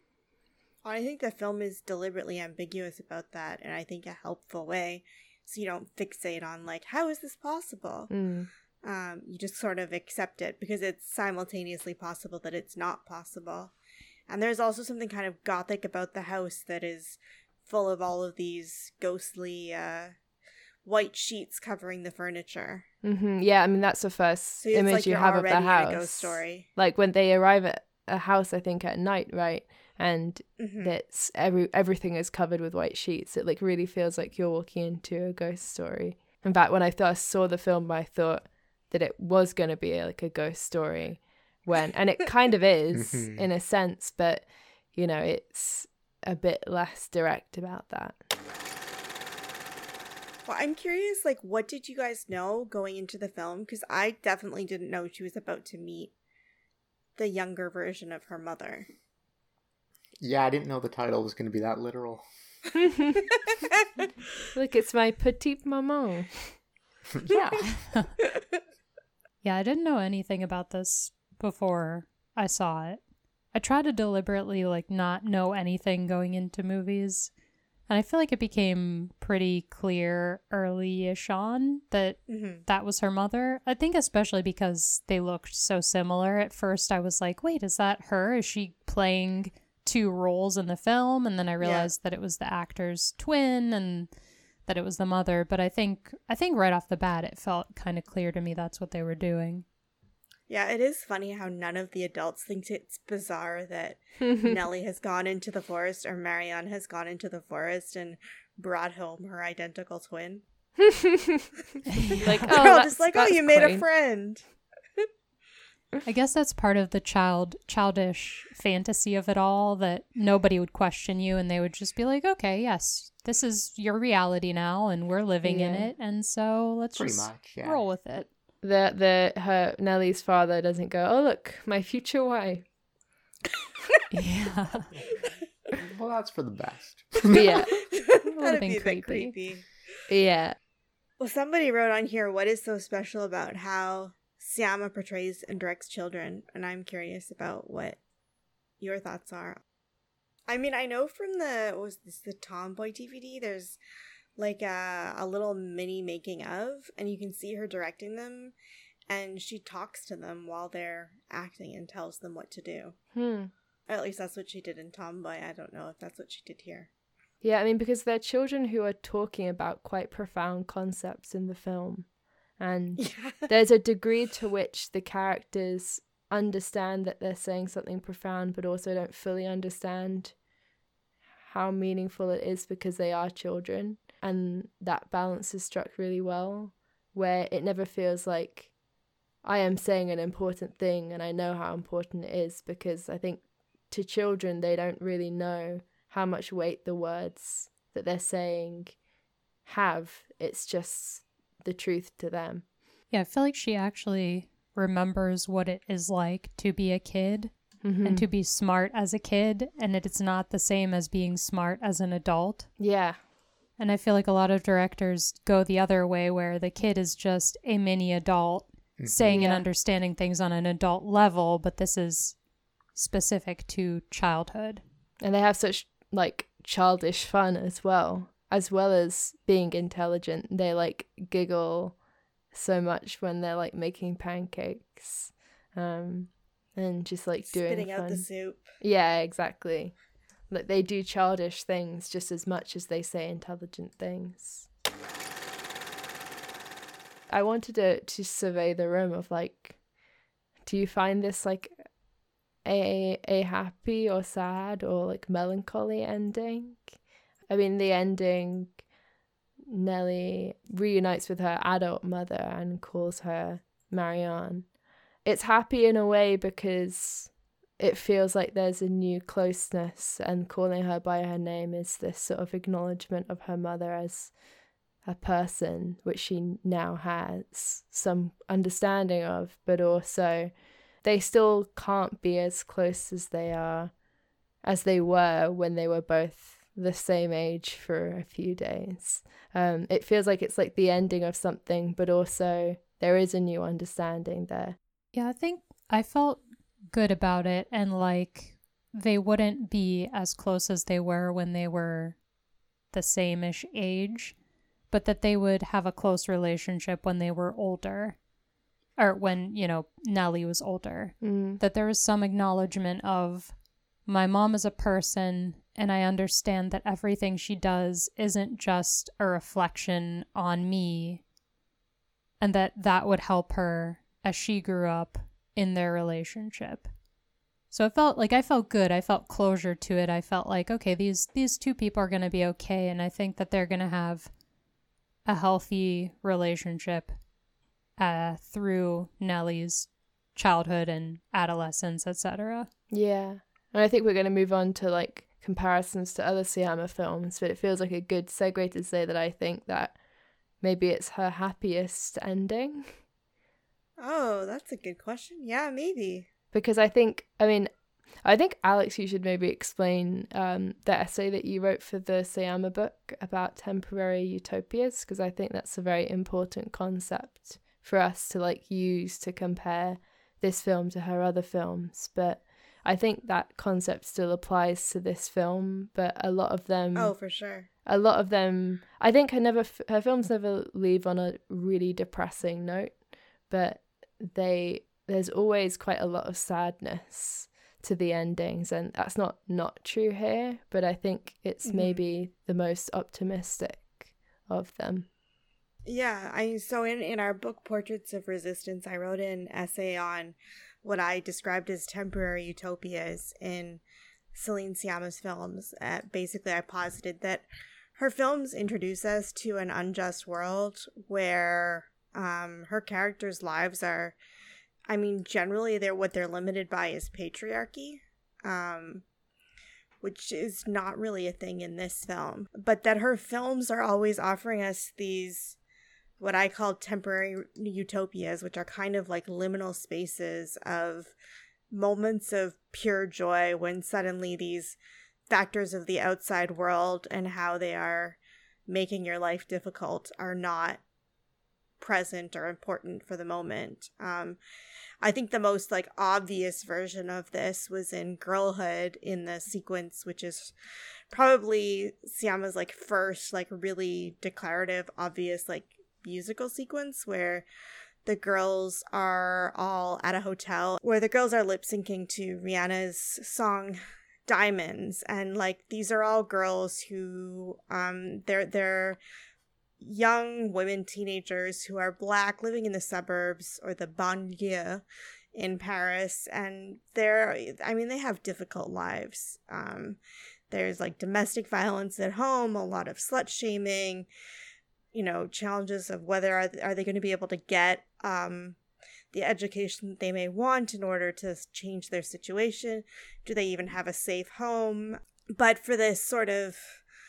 I think the film is deliberately ambiguous about that, and I think a helpful way, so you don't fixate on like, how is this possible? You just sort of accept it because it's simultaneously possible that it's not possible. And there's also something kind of gothic about the house that is full of all of these ghostly white sheets covering the furniture. Yeah, I mean that's the first image like you have of the house. In a ghost story. Like when they arrive at a house, I think at night, right? And that's everything is covered with white sheets. It like really feels like you're walking into a ghost story. In fact, when I first saw the film, I thought that it was going to be like a ghost story, and it kind of is in a sense, but it's a bit less direct about that. Well, I'm curious, like, what did you guys know going into the film? Because I definitely didn't know she was about to meet the younger version of her mother. Yeah, I didn't know the title was going to be that literal. Look, it's my petite maman. Yeah. Yeah, I didn't know anything about this before I saw it. I try to deliberately like not know anything going into movies. And I feel like it became pretty clear early-ish on that that was her mother. I think especially because they looked so similar. At first I was like, wait, is that her? Is she playing two roles in the film? And then I realized that it was the actor's twin and that it was the mother. But I think right off the bat it felt kind of clear to me that's what they were doing. Yeah, it is funny how none of the adults think it's bizarre that Nellie has gone into the forest, or Marianne has gone into the forest and brought home her identical twin. Like, They're all just like, oh, you made a friend. I guess that's part of the childish fantasy of it all, that nobody would question you and they would just be like, okay, yes, this is your reality now and we're living in it, and so let's Pretty just much, yeah. roll with it. Her Nellie's father doesn't go, oh look, my future wife. Yeah. Well, that's for the best. Yeah. That'd been be a bit creepy. creepy. Yeah. Well, somebody wrote on here, what is so special about how Syama portrays and directs children? And I'm curious about what your thoughts are. I mean, I know from the Tomboy DVD, there's like a little mini making of, and you can see her directing them, and she talks to them while they're acting and tells them what to do. Or at least that's what she did in Tomboy. I don't know if that's what she did here. Yeah, I mean, because they're children who are talking about quite profound concepts in the film. And there's a degree to which the characters understand that they're saying something profound, but also don't fully understand how meaningful it is because they are children. And that balance is struck really well, where it never feels like I am saying an important thing and I know how important it is, because I think to children, they don't really know how much weight the words that they're saying have. It's just the truth to them. Yeah, I feel like she actually remembers what it is like to be a kid and to be smart as a kid, and it's not the same as being smart as an adult. Yeah. And I feel like a lot of directors go the other way, where the kid is just a mini adult saying and understanding things on an adult level, but this is specific to childhood. And they have such like childish fun as well as being intelligent. They like giggle so much when they're like making pancakes, and just like doing spitting fun. out the soup. Yeah, exactly. Like they do childish things just as much as they say intelligent things. I wanted to survey the room of like, do you find this like a happy or sad or like melancholy ending? I mean, the ending, Nellie reunites with her adult mother and calls her Marianne. It's happy in a way because it feels like there's a new closeness, and calling her by her name is this sort of acknowledgement of her mother as a person, which she now has some understanding of, but also they still can't be as close as they were when they were both the same age for a few days. It feels like it's like the ending of something, but also there is a new understanding there. Yeah, I think I felt good about it, and like they wouldn't be as close as they were when they were the same-ish age, but that they would have a close relationship when they were older, or when, you know, Nellie was older. That there was some acknowledgement of, my mom is a person, and I understand that everything she does isn't just a reflection on me, and that would help her as she grew up in their relationship. So I felt good. I felt closure to it. I felt like, okay, these two people are going to be okay, and I think that they're going to have a healthy relationship through Nellie's childhood and adolescence, etc. Yeah. And I think we're going to move on to like comparisons to other Syama films, but it feels like a good segue to say that I think that maybe it's her happiest ending. Oh, that's a good question. Yeah, maybe. Because I think Alex, you should maybe explain the essay that you wrote for the Syama book about temporary utopias, because I think that's a very important concept for us to like use to compare this film to her other films. But I think that concept still applies to this film, but a lot of them... Oh, for sure. A lot of them... I think her films never leave on a really depressing note, but there's always quite a lot of sadness to the endings, and that's not true here, but I think it's maybe the most optimistic of them. Yeah, so in our book Portraits of Resistance, I wrote an essay on what I described as temporary utopias in Celine Sciamma's films. Basically, I posited that her films introduce us to an unjust world where her characters' lives are, generally what they're limited by is patriarchy, which is not really a thing in this film. But that her films are always offering us these, what I call temporary utopias, which are kind of like liminal spaces of moments of pure joy when suddenly these factors of the outside world and how they are making your life difficult are not present or important for the moment. I think the most like obvious version of this was in Girlhood, in the sequence, which is probably Sciamma's like first like really declarative, obvious like musical sequence, where the girls are all at a hotel where the girls are lip syncing to Rihanna's song Diamonds, and like these are all girls who they're young women, teenagers who are Black, living in the suburbs or the banlieue in Paris, and they have difficult lives. There's like domestic violence at home, a lot of slut shaming, challenges of whether are they going to be able to get the education that they may want in order to change their situation. Do they even have a safe home? But for this sort of,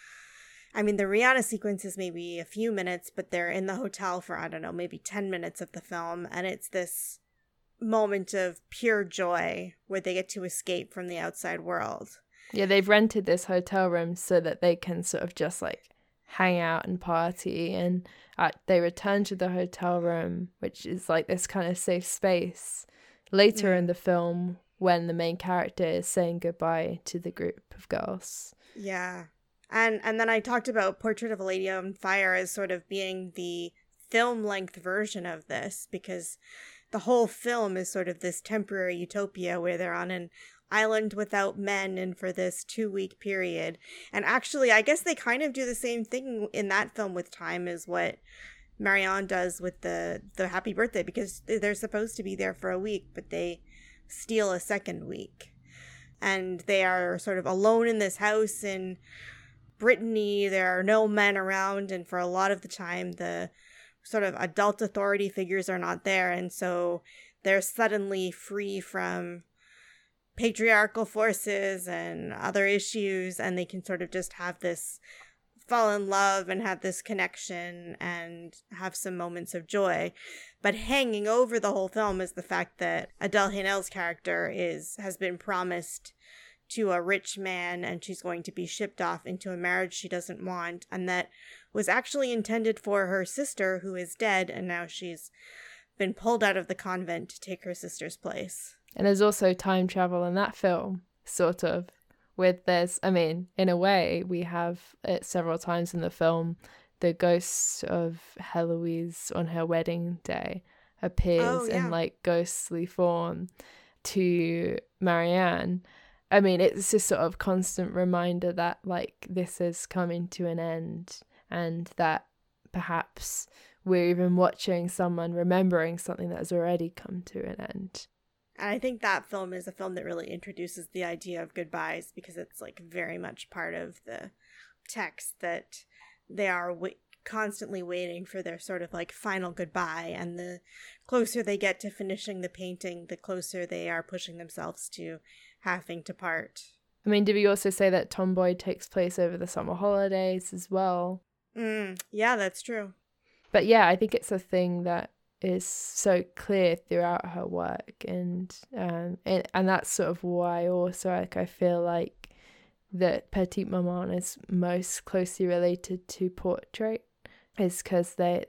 the Rihanna sequence is maybe a few minutes, but they're in the hotel for, I don't know, maybe 10 minutes of the film. And it's this moment of pure joy where they get to escape from the outside world. Yeah, they've rented this hotel room so that they can sort of just like hang out and party, and they return to the hotel room, which is like this kind of safe space later in the film when the main character is saying goodbye to the group of girls. Yeah. And then I talked about Portrait of a Lady on Fire as sort of being the film-length version of this, because the whole film is sort of this temporary utopia where they're on an island without men and for this 2-week period. And actually, I guess they kind of do the same thing in that film with time as what Marianne does with the Happy Birthday, because they're supposed to be there for a week, but they steal a second week. And they are sort of alone in this house in Brittany. There are no men around, and for a lot of the time, the sort of adult authority figures are not there, and so they're suddenly free from patriarchal forces and other issues, and they can sort of just have this fall in love and have this connection and have some moments of joy. But hanging over the whole film is the fact that Adèle Haenel's character has been promised to a rich man, and she's going to be shipped off into a marriage she doesn't want, and that was actually intended for her sister, who is dead, and now she's been pulled out of the convent to take her sister's place. And there's also time travel in that film, sort of, with in a way, we have it several times in the film, the ghost of Heloise on her wedding day appears in like ghostly form to Marianne. It's this sort of constant reminder that like this is coming to an end, and that perhaps we're even watching someone remembering something that has already come to an end. And I think that film is a film that really introduces the idea of goodbyes, because it's like very much part of the text that they are constantly waiting for their sort of like final goodbye. And the closer they get to finishing the painting, the closer they are pushing themselves to having to part. Did we also say that Tomboy takes place over the summer holidays as well? Yeah, that's true. But yeah, I think it's a thing that is so clear throughout her work, and that's sort of why also I feel like that Petite Maman is most closely related to Portrait, is because they're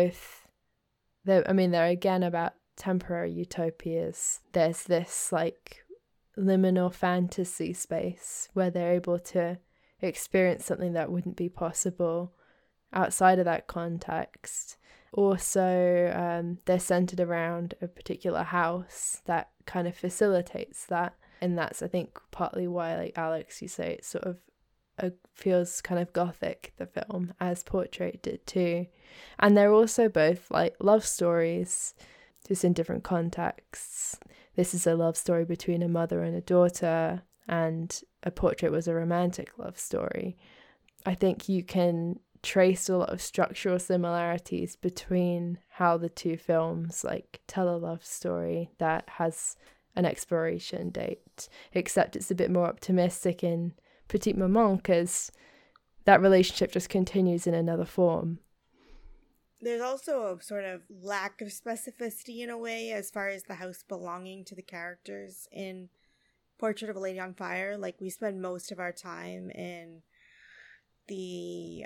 again about temporary utopias. There's this like liminal fantasy space where they're able to experience something that wouldn't be possible outside of that context. Also, they're centered around a particular house that kind of facilitates that. And that's, I think, partly why, like Alex, you say it's sort of feels kind of gothic, the film, as Portrait did too. And they're also both like love stories, just in different contexts. This is a love story between a mother and a daughter, and A Portrait was a romantic love story. I think you can trace a lot of structural similarities between how the two films like tell a love story that has an expiration date, except it's a bit more optimistic in Petite Maman because that relationship just continues in another form. There's also a sort of lack of specificity in a way as far as the house belonging to the characters in Portrait of a Lady on Fire. Like, we spend most of our time in the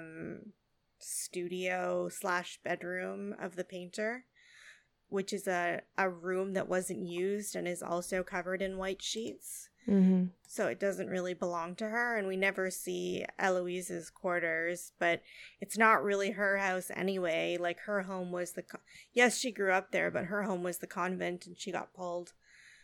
studio / bedroom of the painter, which is a room that wasn't used and is also covered in white sheets. Mm-hmm. So it doesn't really belong to her, and we never see Eloise's quarters, but it's not really her house anyway. Like, her home was yes, she grew up there, but her home was the convent, and she got pulled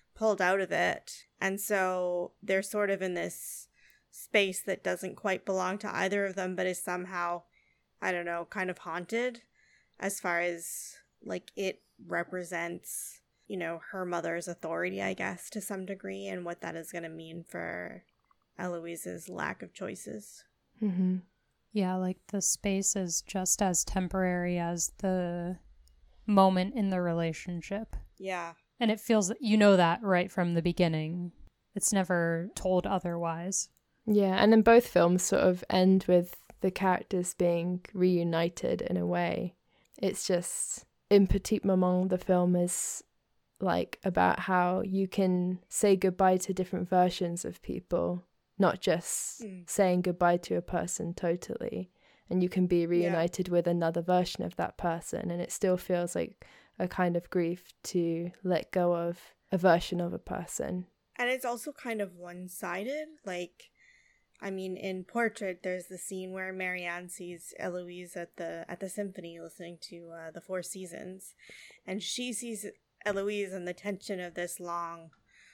out of it. And so they're sort of in this space that doesn't quite belong to either of them, but is somehow, I don't know, kind of haunted, as far as like it represents, you know, her mother's authority, I guess, to some degree, and what that is going to mean for Eloise's lack of choices. Mm-hmm. Yeah, like the space is just as temporary as the moment in the relationship. Yeah. And it feels, you know, that right from the beginning. It's never told otherwise. Yeah, and then both films sort of end with the characters being reunited in a way. It's just, in Petite Maman, the film is like about how you can say goodbye to different versions of people, not just saying goodbye to a person totally, and you can be reunited with another version of that person, and it still feels like a kind of grief to let go of a version of a person. And it's also kind of one-sided. Like, I mean, in Portrait, there's the scene where Marianne sees Eloise at the symphony listening to the Four Seasons, and she sees Eloise, and the tension of this long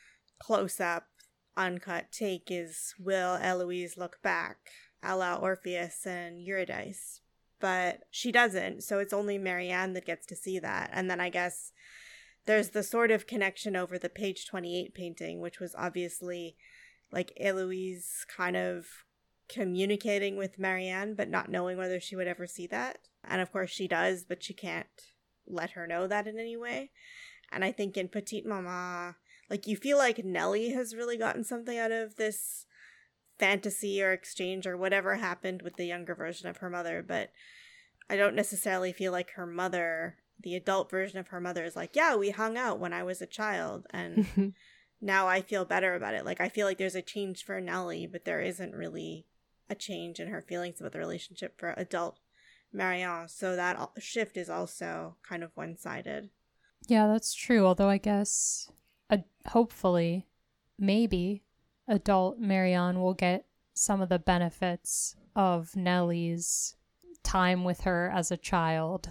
close-up uncut take is, will Eloise look back a la Orpheus and Eurydice? But she doesn't, so it's only Marianne that gets to see that. And then I guess there's the sort of connection over the page 28 painting, which was obviously like Eloise kind of communicating with Marianne, but not knowing whether she would ever see that. And of course she does, but she can't let her know that in any way. And I think in Petite Maman, like, you feel like Nellie has really gotten something out of this fantasy or exchange or whatever happened with the younger version of her mother, but I don't necessarily feel like her mother, the adult version of her mother, is like, yeah, we hung out when I was a child, and now I feel better about it. Like, I feel like there's a change for Nellie, but there isn't really a change in her feelings about the relationship for adult Marianne, so that shift is also kind of one-sided. Yeah, that's true, although I guess, hopefully, maybe, adult Marianne will get some of the benefits of Nellie's time with her as a child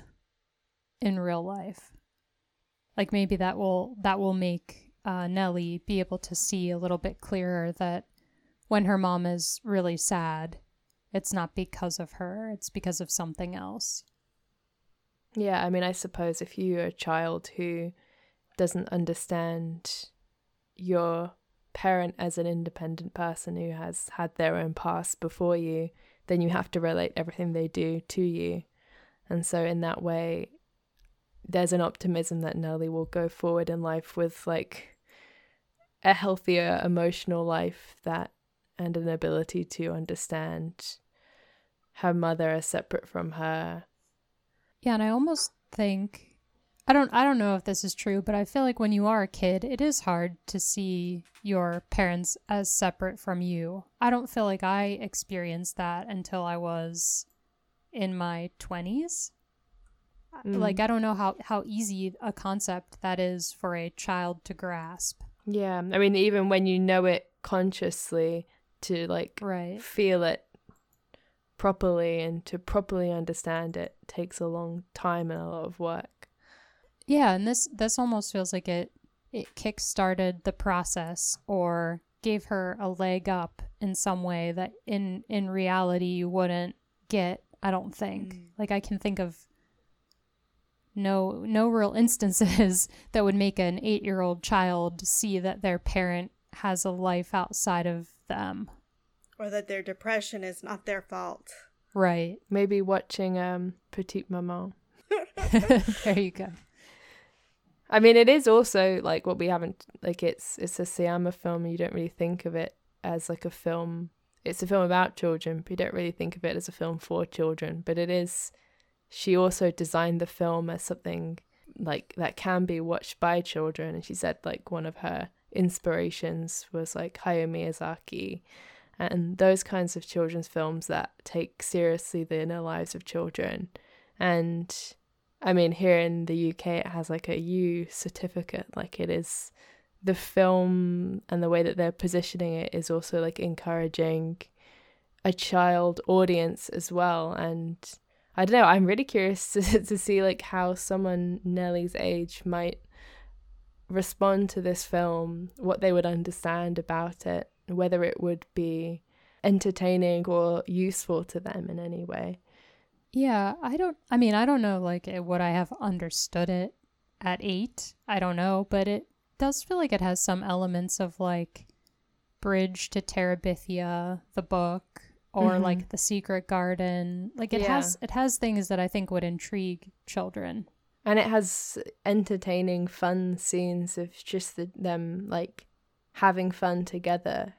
in real life. Like, maybe that will make Nellie be able to see a little bit clearer that when her mom is really sad, it's not because of her, it's because of something else. Yeah, I mean, I suppose if you're a child who doesn't understand your parent as an independent person who has had their own past before you, then you have to relate everything they do to you. And so in that way, there's an optimism that Nellie will go forward in life with like a healthier emotional life and an ability to understand her mother as separate from her. Yeah, and I almost think, I don't know if this is true, but I feel like when you are a kid, it is hard to see your parents as separate from you. I don't feel like I experienced that until I was in my 20s. Like, I don't know how easy a concept that is for a child to grasp. Yeah, I mean, even when you know it consciously, to like feel it properly and to properly understand it takes a long time and a lot of work. Yeah, and this almost feels like it kick-started the process or gave her a leg up in some way that in reality you wouldn't get, I don't think. Like, I can think of no real instances that would make an 8-year-old child see that their parent has a life outside of them. Or that their depression is not their fault. Right. Maybe watching Petite Maman. There you go. I mean, it is also like what we haven't, like, it's a Syama film, and you don't really think of it as like a film. It's a film about children, but you don't really think of it as a film for children. But it is, she also designed the film as something like that can be watched by children. And she said like one of her inspirations was like Hayao Miyazaki and those kinds of children's films that take seriously the inner lives of children. And I mean, here in the UK, it has like a U certificate. Like, it is, the film and the way that they're positioning it is also like encouraging a child audience as well. And I don't know, I'm really curious to see like how someone Nellie's age might respond to this film, what they would understand about it, whether it would be entertaining or useful to them in any way. Yeah, I don't know, like, would I have understood it at 8? I don't know, but it does feel like it has some elements of, like, Bridge to Terabithia, the book, or, like, The Secret Garden. Like, it has things that I think would intrigue children. And it has entertaining, fun scenes of just them, like, having fun together.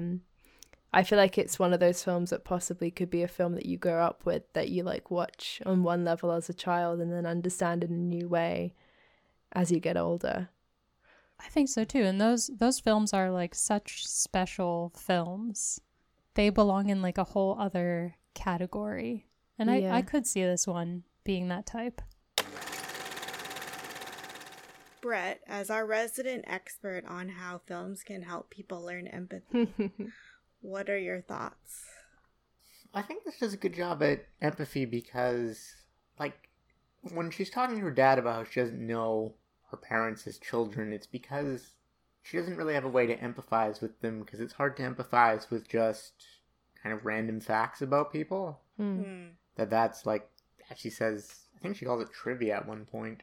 I feel like it's one of those films that possibly could be a film that you grow up with, that you like watch on one level as a child and then understand in a new way as you get older. I think so too. And those films are like such special films. They belong in like a whole other category. And I could see this one being that type. Brett, as our resident expert on how films can help people learn empathy, what are your thoughts? I think this does a good job at empathy because, like, when she's talking to her dad about how she doesn't know her parents as children, it's because she doesn't really have a way to empathize with them, because it's hard to empathize with just kind of random facts about people. That's like, she says, I think she calls it trivia at one point.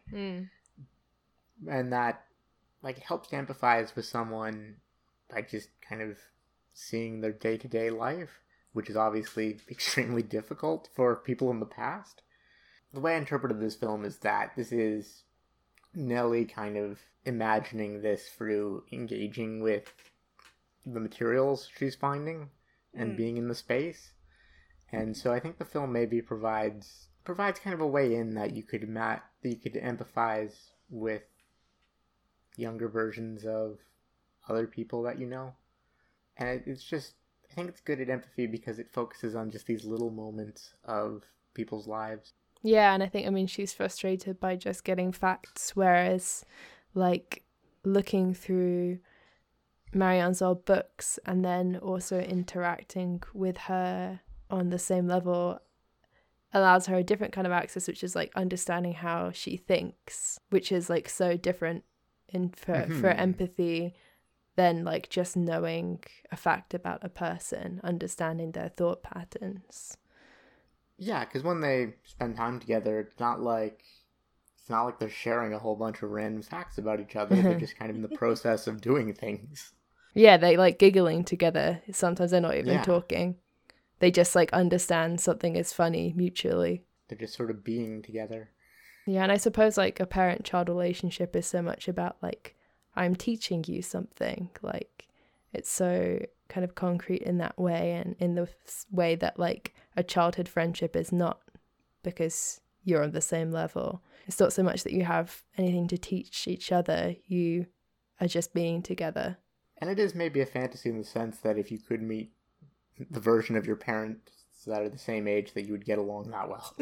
And that, like, helps to empathize with someone by just kind of seeing their day-to-day life, which is obviously extremely difficult for people in the past. The way I interpreted this film is that this is Nellie kind of imagining this through engaging with the materials she's finding and being in the space. And so I think the film maybe provides kind of a way in that you could empathize with younger versions of other people that you know. And it's just, I think it's good at empathy because it focuses on just these little moments of people's lives. Yeah, and I think, I mean, she's frustrated by just getting facts, whereas, like, looking through Marianne's old books and then also interacting with her on the same level allows her a different kind of access, which is, like, understanding how she thinks, which is, like, so different for empathy than like just knowing a fact about a person, understanding their thought patterns. Yeah, because when they spend time together, it's not like they're sharing a whole bunch of random facts about each other. They're just kind of in the process of doing things. Yeah, they like giggling together. Sometimes they're not even talking. They just like understand something is funny mutually. They're just sort of being together. Yeah, and I suppose like a parent-child relationship is so much about like, I'm teaching you something. Like, it's so kind of concrete in that way, and in the way that like a childhood friendship is not, because you're on the same level. It's not so much that you have anything to teach each other, you are just being together. And it is maybe a fantasy in the sense that if you could meet the version of your parents that are the same age, that you would get along that well.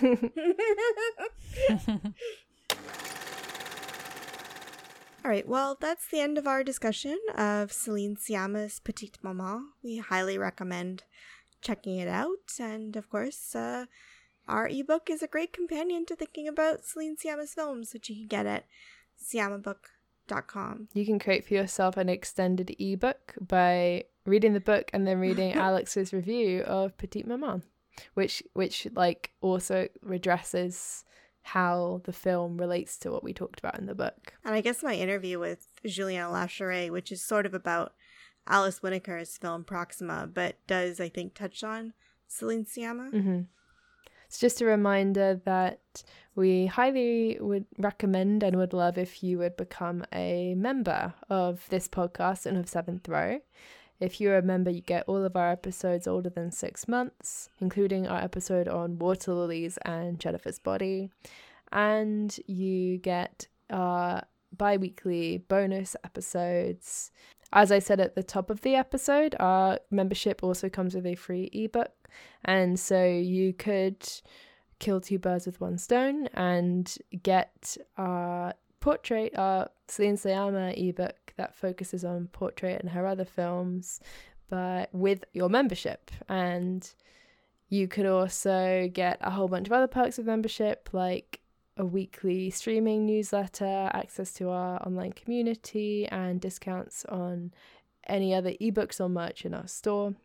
All right, well, that's the end of our discussion of Céline Sciamma's Petite Maman. We highly recommend checking it out. And, of course, our ebook is a great companion to thinking about Céline Sciamma's films, which you can get at sciammabook.com. petitemaman.com. You can create for yourself an extended ebook by reading the book and then reading Alex's review of Petite Maman, which like also redresses how the film relates to what we talked about in the book. And I guess my interview with Julien Lacherais, which is sort of about Alice Winokur's film Proxima, but does, I think, touch on Céline Sciamma. Mm-hmm. It's just a reminder that we highly would recommend and would love if you would become a member of this podcast and of Seventh Row. If you're a member, you get all of our episodes older than 6 months, including our episode on Water Lilies and Jennifer's Body. And you get our bi-weekly bonus episodes. As I said at the top of the episode, our membership also comes with a free ebook. And so you could kill 2 birds with 1 stone and get our portrait, our Céline Sciamma ebook that focuses on Portrait and her other films, but with your membership. And you could also get a whole bunch of other perks of membership, like a weekly streaming newsletter, access to our online community, and discounts on any other ebooks or merch in our store.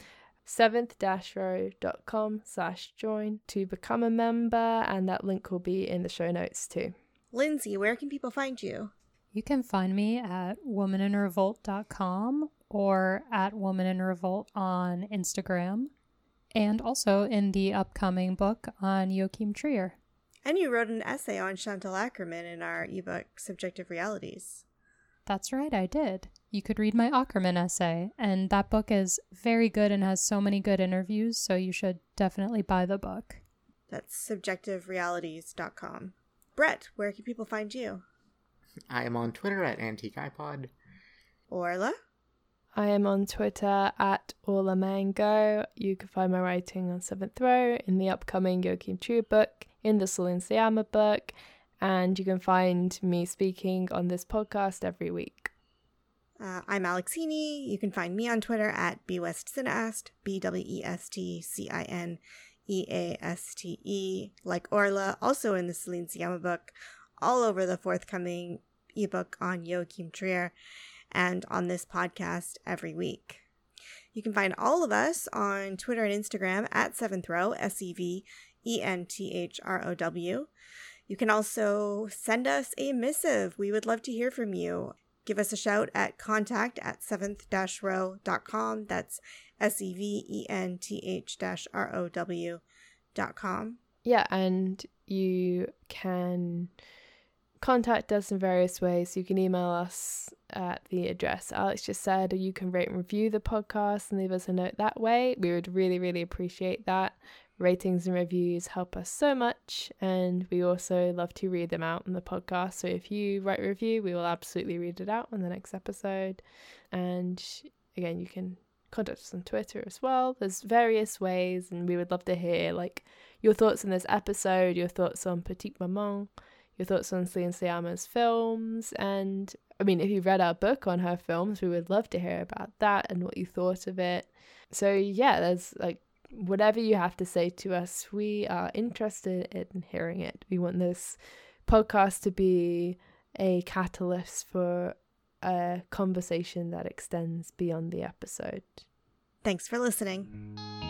7th-row.com/join to become a member, and that link will be in the show notes too. Lindsay, where can people find you? You can find me at womaninrevolt.com or at womaninrevolt on Instagram, and also in the upcoming book on Joachim Trier. And you wrote an essay on Chantal Akerman in our ebook, Subjective Realities. That's right, I did. You could read my Ackerman essay, and that book is very good and has so many good interviews, so you should definitely buy the book. That's subjectiverealities.com. Brett, where can people find you? I am on Twitter at AntiqueIPod. Orla? I am on Twitter at OrlaMango. You can find my writing on 7th Row, in the upcoming Joachim Trier book, in the Céline Sciamma book, and you can find me speaking on this podcast every week. I'm Alexini. You can find me on Twitter at BWestCineaste, BWestCineaste, like Orla, also in the Céline Sciamma book, all over the forthcoming ebook on Joachim Trier, and on this podcast every week. You can find all of us on Twitter and Instagram at 7th Row, SEVENTHROW. You can also send us a missive. We would love to hear from you. Give us a shout at contact@7th-row.com. That's SEVENTH-ROW.com. Yeah, and you can contact us in various ways. You can email us at the address Alex just said, or you can rate and review the podcast and leave us a note that way. We would really, really appreciate that. Ratings and reviews help us so much, and we also love to read them out on the podcast. So if you write a review, we will absolutely read it out on the next episode. And again, you can contact us on Twitter as well. There's various ways, and we would love to hear like your thoughts on this episode, your thoughts on Petite Maman, your thoughts on Céline Sciamma's films, and I mean, if you've read our book on her films, we would love to hear about that and what you thought of it. So yeah, there's like whatever you have to say to us, we are interested in hearing it. We want this podcast to be a catalyst for a conversation that extends beyond the episode. Thanks for listening.